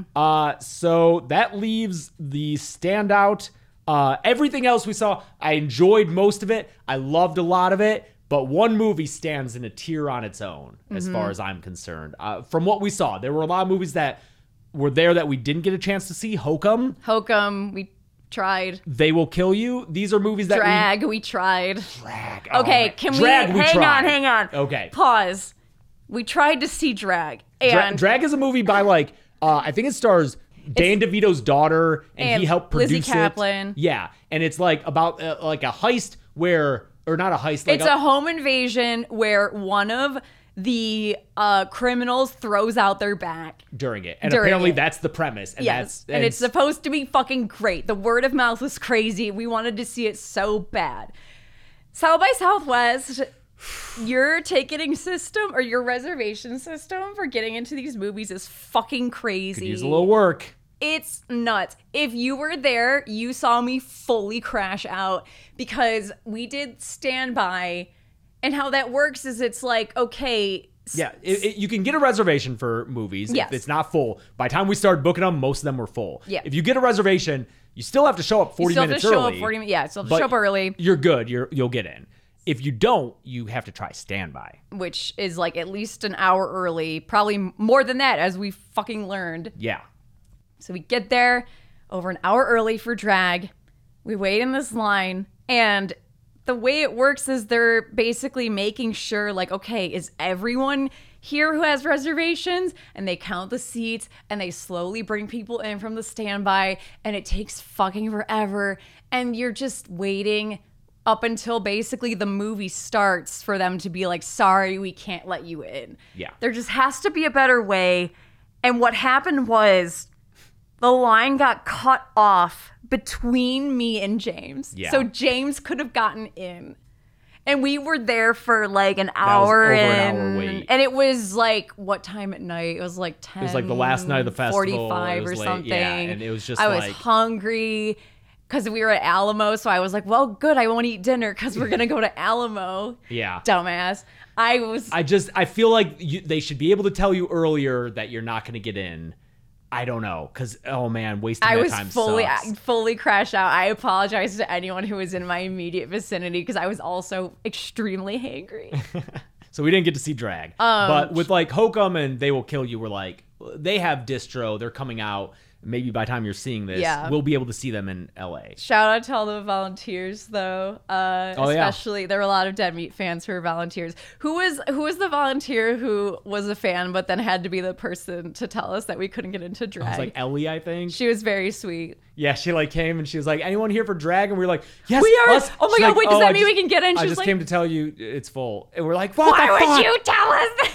So that leaves the standout. Everything else we saw, I enjoyed most of it. I loved a lot of it. But one movie stands in a tier on its own, as far as I'm concerned. From what we saw, there were a lot of movies that were there that we didn't get a chance to see. Hokum, We tried. They Will Kill You. These are movies that We tried. Drag. Okay, man. can Drag, we hang on. Okay. Pause. We tried to see Drag. And Drag is a movie by like I think it stars Dan DeVito's daughter, and he helped produce Lizzie Kaplan. it. Yeah, and it's like about like a heist where, or not a heist. Like it's a home invasion where one of the criminals throws out their back. during it, and during apparently it. that's the premise. And Yes, and it's supposed to be fucking great. The word of mouth was crazy. We wanted to see it so bad. South by Southwest, your ticketing system or your reservation system for getting into these movies is fucking crazy. could use a little work. It's nuts. If you were there, you saw me fully crash out because we did standby. And how that works is it's like, okay. Yeah, you can get a reservation for movies Yes. if it's not full. By the time we started booking them, most of them were full. Yeah. If you get a reservation, you still have to show up 40 minutes early. Yeah, still have to but show up early. You're good. You'll get in. If you don't, you have to try standby. Which is like at least an hour early. Probably more than that, as we fucking learned. Yeah. So we get there over an hour early for Drag. We wait in this line, and the way it works is they're basically making sure, like, okay, is everyone here who has reservations? And they count the seats, and they slowly bring people in from the standby, and it takes fucking forever. And you're just waiting up until basically the movie starts for them to be like, sorry, we can't let you in. Yeah. There just has to be a better way. And what happened was the line got cut off between me and James. Yeah. So James could have gotten in. And we were there for like an was hour over an hour wait. and it was like, what time at night? It was like 10. It was like the last night of the festival. 45 It was or late. something. Yeah, and it was just I like- was hungry because we were at Alamo. So I was like, well, good. I won't eat dinner because we're going to go to Alamo. Yeah. Dumbass. I feel like they should be able to tell you earlier that you're not going to get in. I don't know, because oh man, wasting I that was time fully sucks. crashed out. I apologize to anyone who was in my immediate vicinity because I was also extremely hangry. So we didn't get to see Drag, but with like Hokum and They Will Kill You, we're like, they have distro. They're coming out. Maybe by the time you're seeing this, Yeah. we'll be able to see them in LA. Shout out to all the volunteers, though. Especially, there were a lot of Dead Meat fans who were volunteers. Who was the volunteer who was a fan, but then had to be the person to tell us that we couldn't get into Drag? It was like Ellie, I think. She was very sweet. Yeah, she like came and she was like, "Anyone here for Drag?" And we were like, "Yes, We are- us." oh my She's God, like, wait, does that I mean we can get in? I She's just like- came to tell you it's full. And we're like, "What Why the would fuck?" you tell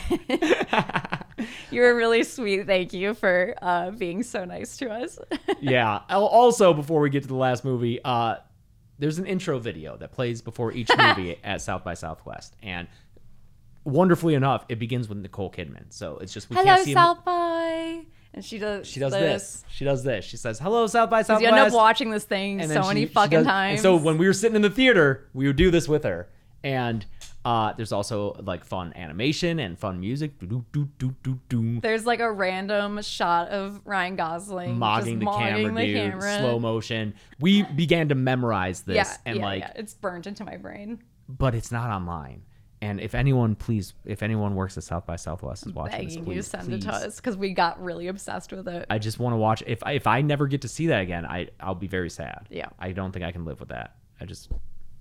us? You were really sweet. Thank you for being so nice to us. Yeah. Also, before we get to the last movie, there's an intro video that plays before each movie at South by Southwest, and wonderfully enough, it begins with Nicole Kidman. So it's just we Hello, can't see South by. And she does this. She does this. She says, "Hello, South by 'Cause Southwest." you end up watching this thing And so then many she fucking does- times. And so when we were sitting in the theater, we would do this with her, and There's also like fun animation and fun music. Do-do-do-do-do-do. There's like a random shot of Ryan Gosling Mogging just the camera, the dude. camera. Slow motion. We began to memorize this, and it's burnt into my brain. but it's not online. And if anyone works at South by Southwest is watching this, Begging please you send it to please. us because we got really obsessed with it. I just want to watch. If I never get to see that again, I'll be very sad. Yeah. I don't think I can live with that. It's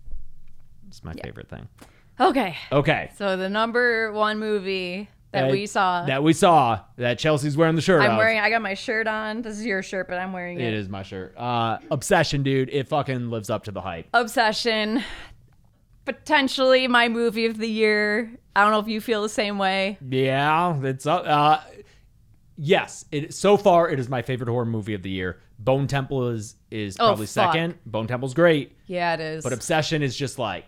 my favorite thing. Okay. Okay. So the number one movie that we saw. That Chelsea's wearing the shirt. I got my shirt on. This is your shirt, but I'm wearing it. It is my shirt. Obsession, dude. It fucking lives up to the hype. Obsession. Potentially my movie of the year. I don't know if you feel the same way. Yeah, it's up. Yes, so far it is my favorite horror movie of the year. Bone Temple is probably second. Bone Temple's great, Yeah, it is. but Obsession is just like,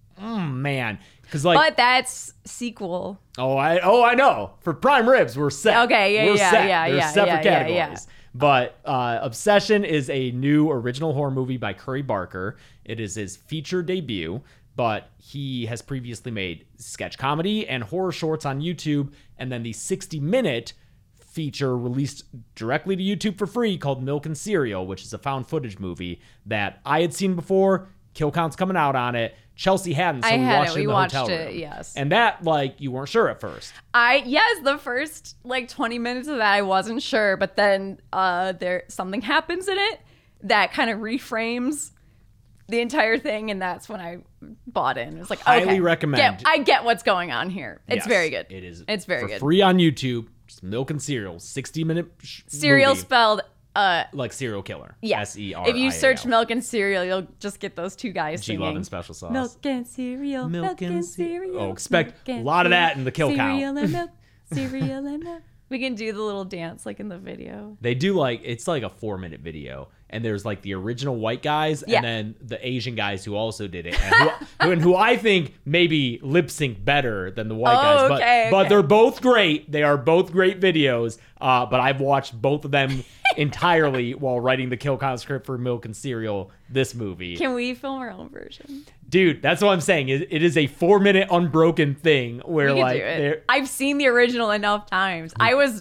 man, because But that's sequel. I know. For prime ribs, we're set. Okay, yeah, we're yeah, set. yeah, There's yeah, separate yeah, categories. yeah. But Obsession is a new original horror movie by Curry Barker. It is his feature debut, but he has previously made sketch comedy and horror shorts on YouTube, and then the 60-minute feature released directly to YouTube for free called Milk and Cereal, which is a found footage movie that I had seen before. Kill count's coming out on it. Chelsea hadn't, so we watched it in the hotel room. Yes. And that, like, you weren't sure at first. The first like 20 minutes of that I wasn't sure, but then something happens in it that kind of reframes the entire thing, and that's when I bought in. It was like, Highly recommend. I get what's going on here. It's Yes, very good. It is. It's very for good. free on YouTube. Just Milk and Cereal, 60-minute Cereal movie, spelled like serial killer. yeah. S-E-R-I-A-L. If you search Milk and Cereal, you'll just get those two guys G singing. Love and Special Sauce. Milk and cereal, milk and cereal. Oh, expect milk and a lot of that cereal, in the kill count. Cereal and milk, cereal and milk. We can do the little dance like in the video. They do it's like a 4-minute video, and there's like the original white guys, Yeah. and then the Asian guys who also did it, and who I think maybe lip sync better than the white guys. But they're both great. They are both great videos. But I've watched both of them entirely while writing the kill count script for Milk and Cereal, this movie. Can we film our own version? Dude, that's what I'm saying. It is a 4-minute unbroken thing where We can like do it. I've seen the original enough times. I was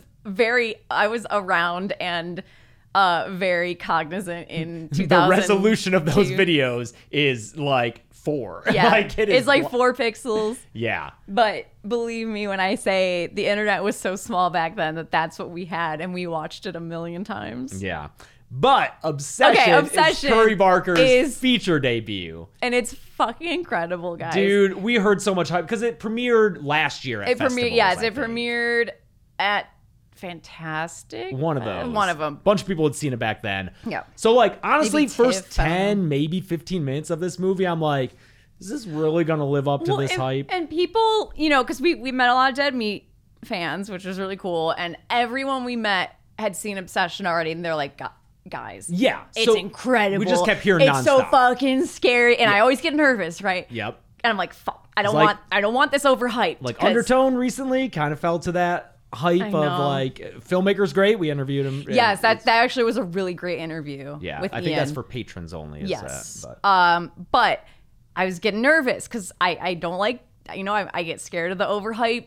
around and very cognizant in 2000. the resolution of those videos is like 4. Yeah, like it's like 4 pixels. Yeah. But believe me when I say the internet was so small back then that's what we had, and we watched it a million times. Yeah. But Obsession is Curry Barker's feature debut. And it's fucking incredible, guys. Dude, we heard so much hype because it premiered last year at festivals. It premiered at Fantastic. One of those. One of them. Bunch of people had seen it back then. Yeah. So like honestly, Maybe first Tiff, I don't 10, maybe 15 minutes of this movie, I'm like, is this really gonna live up to this hype? And people, because we met a lot of Dead Meat fans, which was really cool, and everyone we met had seen Obsession already, and they're like, guys, Yeah. it's so incredible. We just kept hearing it's so nonstop. fucking scary, and I always get nervous, right? Yep. And I'm like, fuck, I don't like- want this overhyped. Like 'cause- Undertone recently kind of fell to that hype I of know. like filmmaker's great. We interviewed him. Yes, that actually was a really great interview. Yeah, with I think Ian. that's for patrons only. Yes. But But I was getting nervous because I don't like, I get scared of the overhype,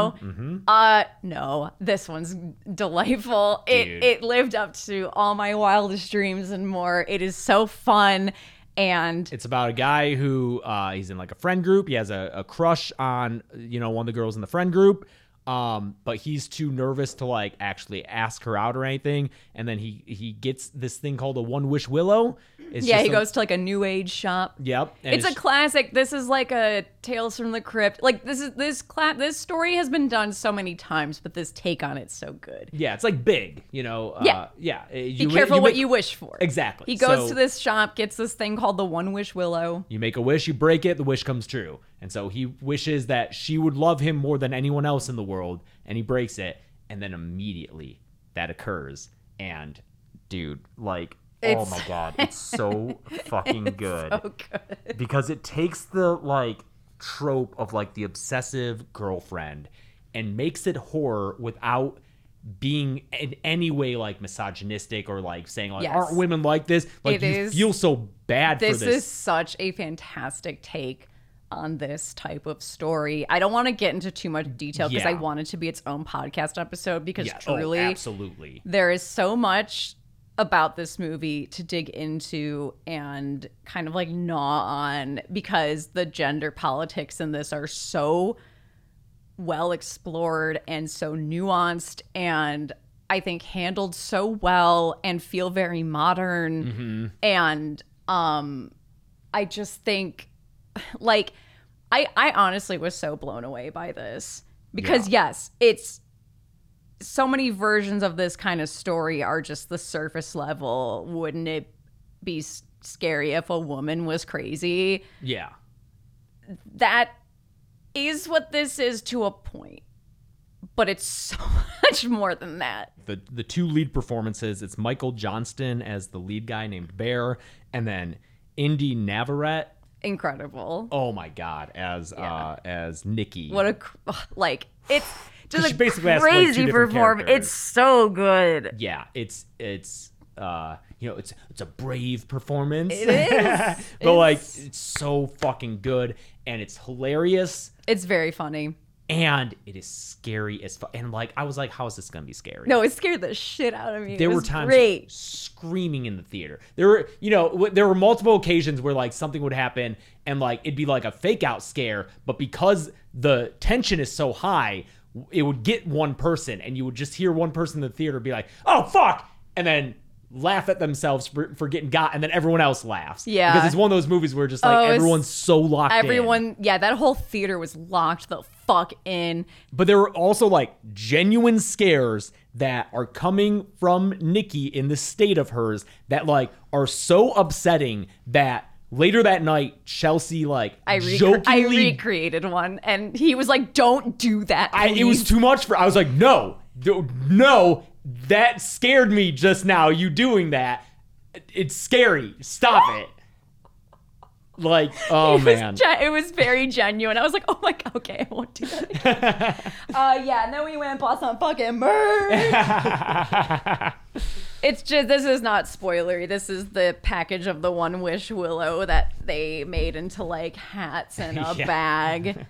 No, this one's delightful. Dude. It lived up to all my wildest dreams and more. It is so fun. And it's about a guy who he's in like a friend group. He has a crush on, one of the girls in the friend group. But he's too nervous to like actually ask her out or anything. And then he gets this thing called a One Wish Willow. he goes to like a new age shop. Yep. And It's a classic. This is like a Tales from the Crypt. Like this story has been done so many times, but this take on it's so good. Yeah, it's like big, Yeah. Be Careful what you wish for. Exactly. He goes So- to this shop, gets this thing called the One Wish Willow. You make a wish, you break it, the wish comes true. And so he wishes that she would love him more than anyone else in the world, and he breaks it, and then immediately that occurs. And dude, oh my god, it's so fucking good. So good. Because it takes the trope of the obsessive girlfriend and makes it horror without being in any way misogynistic or saying Yes. aren't women like this? It You is- feel so bad for This this. is such a fantastic take on this type of story. I don't want to get into too much detail because I Yeah. want it to be its own podcast episode because Yeah. truly Absolutely. there is so much about this movie to dig into and kind of like gnaw on because the gender politics in this are so well explored and so nuanced and I think handled so well and feel very modern. And I just think like I honestly was so blown away by this because yes, it's so many versions of this kind of story are just the surface level. Wouldn't it be scary if a woman was crazy? Yeah. That is what this is to a point. But it's so much more than that. The two lead performances, it's Michael Johnston as the lead guy named Bear, and then Indy Navarrete. Incredible. Oh my God, as Nikki. What a like it's just She a basically has, like, two crazy different performance. characters. It's so good. Yeah, it's you know, it's a brave performance. It is. But like it's so fucking good and it's hilarious It's very funny. and it is scary as fuck. And like I was like, how is this gonna be scary? No, it scared the shit out of me. There It were was times great. screaming in the theater. There were multiple occasions where like something would happen and like it'd be like a fake out scare, but because the tension is so high, it would get one person and you would just hear one person in the theater be like, "Oh fuck," and then laugh at themselves for getting got, and then everyone else laughs. Yeah. because it's one of those movies where just like Oh, it's- everyone's so locked in. Everyone, yeah, that whole theater was locked the fuck in. But there were also like genuine scares that are coming from Nikki in the state of hers that like are so upsetting that later that night Chelsea like I jokingly recreated one, and he was like, "Don't do that." it was please." too much for I was like, no, that scared me just now, you doing that. It's scary. Stop it. Like, oh man. It was very genuine. I was like, "Oh my god, okay, I won't do that again." Yeah, and then we went and bought some fucking merch. It's just, this is not spoilery. This is the package of the One Wish Willow that they made into like hats and a Yeah. bag.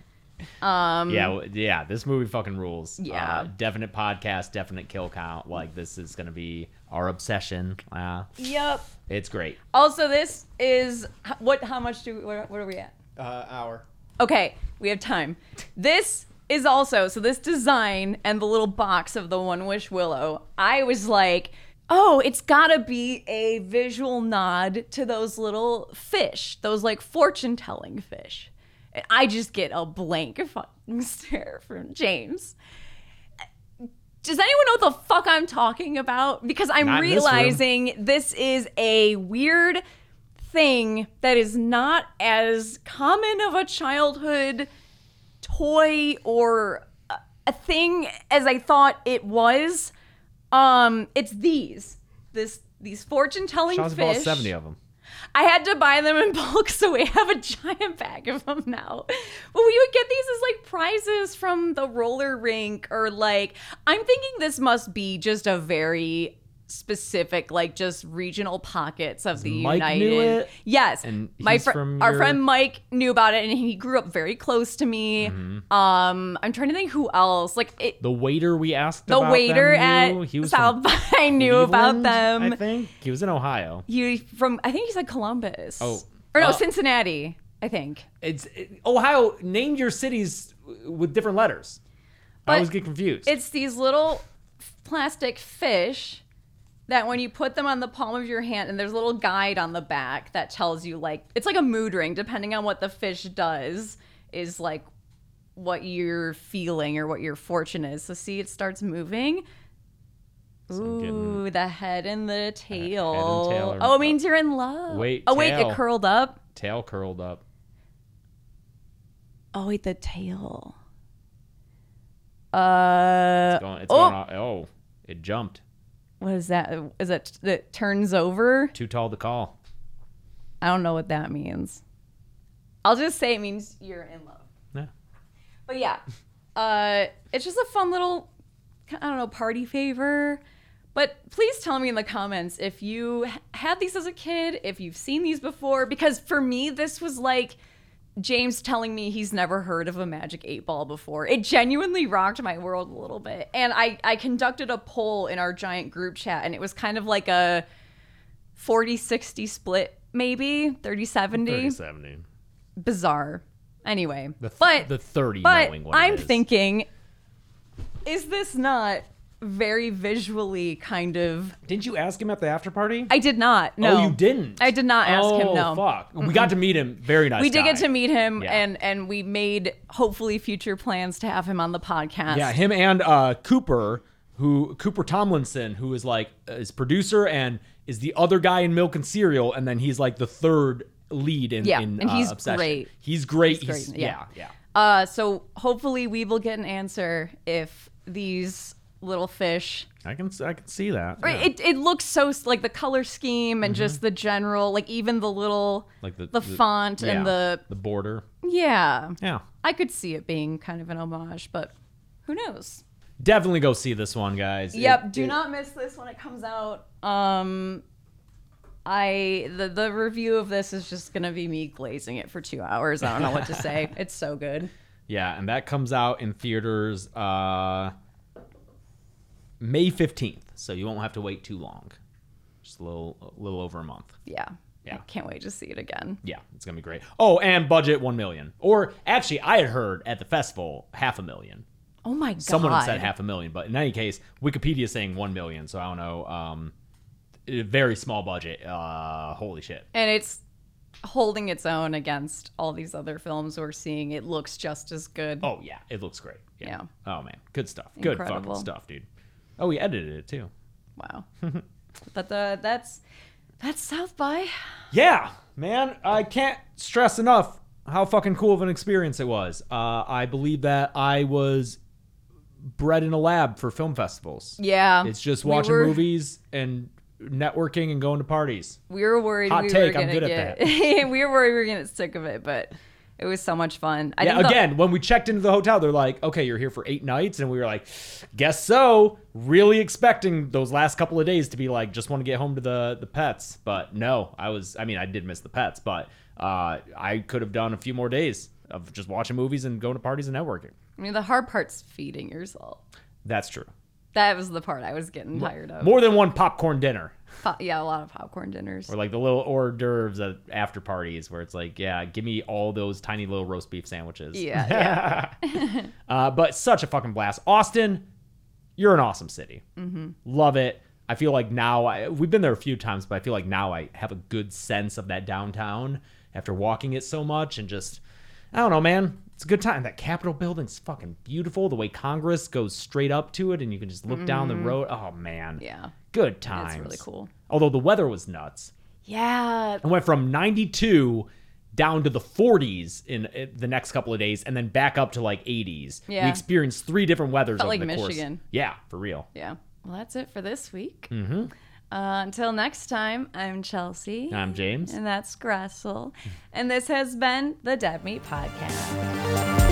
Yeah, this movie fucking rules. Yeah. Definite podcast, definite kill count. Like, this is gonna be our obsession. Yep. It's great. Also, this is how much what are we at? Hour. Okay, we have time. This is also, so this design and the little box of the One Wish Willow, I was like, oh, it's gotta be a visual nod to those little fish, those like fortune telling fish. And I just get a blank fucking stare from James. Does anyone know what the fuck I'm talking about? Because I'm Not in this room. realizing this is a weird thing that is not as common of a childhood toy or a thing as I thought it was. It's these fortune telling Sean's fish. bought 70 of them. I had to buy them in bulk, so we have a giant bag of them now. But we would get these as like prizes from the roller rink, or like, I'm thinking this must be just a very specific, like just regional pockets of the Mike United. knew it? Yes, And my he's from our your- friend Mike knew about it, and he grew up very close to me. I'm trying to think who else. Like The waiter we asked the about waiter them knew. at He was South from by knew about Cleveland, them. I think he was in Ohio. I think he said Columbus. Oh. Or no, Cincinnati, I think. Ohio. Name your cities with different letters. I But always get confused. It's these little plastic fish that when you put them on the palm of your hand, and there's a little guide on the back that tells you, like, it's like a mood ring, depending on what the fish does, is like what you're feeling or what your fortune is. So see, it starts moving. Ooh, the head and the tail. tail are- Oh, it means you're in love. Wait, Oh, wait, tail. it curled up. Tail curled up. Oh, wait, the tail. It's going off. Oh, it jumped. What is that? Is it that turns over? Too tall to call. I don't know what that means. I'll just say it means you're in love. Yeah. But yeah, it's just a fun little, I don't know, party favor. But please tell me in the comments if you had these as a kid, if you've seen these before. Because for me, this was like James telling me he's never heard of a Magic 8 Ball before. It genuinely rocked my world a little bit. And I conducted a poll in our giant group chat, and it was kind of like a 40-60 split, maybe 30-70. 30-70. Bizarre. Anyway, The 30 but knowing what I'm it is. thinking, is this not very visually kind of... Didn't you ask him at the after party? I did not. No. Oh, you didn't? I did not ask him, no. Oh, fuck. We got to meet him. Very nice We did guy. get to meet him, Yeah. and we made, hopefully, future plans to have him on the podcast. Yeah, him and Cooper Tomlinson, who is like his producer and is the other guy in Milk and Cereal, and then he's like the third lead in and he's Obsession. great. He's great. He's great, Yeah. So hopefully we will get an answer if these little fish... I can see that. Right, Yeah. it looks so, like, the color scheme and just the general, like, even the little, Like the font and the... border. Yeah. Yeah. I could see it being kind of an homage, but who knows? Definitely go see this one, guys. Yep, do not miss this when it comes out. The review of this is just gonna be me glazing it for 2 hours. I don't know what to say. It's so good. Yeah, and that comes out in theaters May 15th, so you won't have to wait too long. Just a little over a month. Yeah. Yeah. I can't wait to see it again. Yeah, it's gonna be great. Oh, and budget $1 million. Or actually, I had heard at the festival $500,000. Oh my god. Someone had said $500,000, but in any case, Wikipedia is saying $1 million. So I don't know. Very small budget. Holy shit. And it's holding its own against all these other films we're seeing. It looks just as good. Oh yeah, it looks great. Yeah. Oh man, good stuff. Good Incredible. fucking stuff, dude. Oh, we edited it too. Wow. But that's South by. Yeah, man. I can't stress enough how fucking cool of an experience it was. I believe that I was bred in a lab for film festivals. Yeah. It's just watching movies and networking and going to parties. We were worried Hot we take, were I'm gonna good get at that. we were worried we were gonna get sick of it, but it was so much fun. Again, when we checked into the hotel, they're like, okay, you're here for 8 nights. And we were like, guess so. Really expecting those last couple of days to be like, just want to get home to the pets. But no, I did miss the pets, but I could have done a few more days of just watching movies and going to parties and networking. I mean, the hard part's feeding yourself. That's true. That was the part I was getting tired of. More than one popcorn dinner. Yeah, a lot of popcorn dinners. Or like the little hors d'oeuvres at after parties where it's like, yeah, give me all those tiny little roast beef sandwiches. Yeah. But such a fucking blast. Austin, you're an awesome city. Mm-hmm. Love it. I feel like now, we've been there a few times, but I feel like now I have a good sense of that downtown after walking it so much and just, I don't know, man. It's a good time. That Capitol building's fucking beautiful. The way Congress goes straight up to it and you can just look down the road. Oh, man. Yeah. Good times. It's really cool. Although the weather was nuts. Yeah. It went from 92 down to the 40s in the next couple of days and then back up to like 80s. Yeah. We experienced 3 different weathers Felt over like the course. Michigan. Yeah, for real. Yeah. Well, that's it for this week. Mm-hmm. Until next time, I'm Chelsea. I'm James. And that's Gressel. And this has been the Dead Meat Podcast.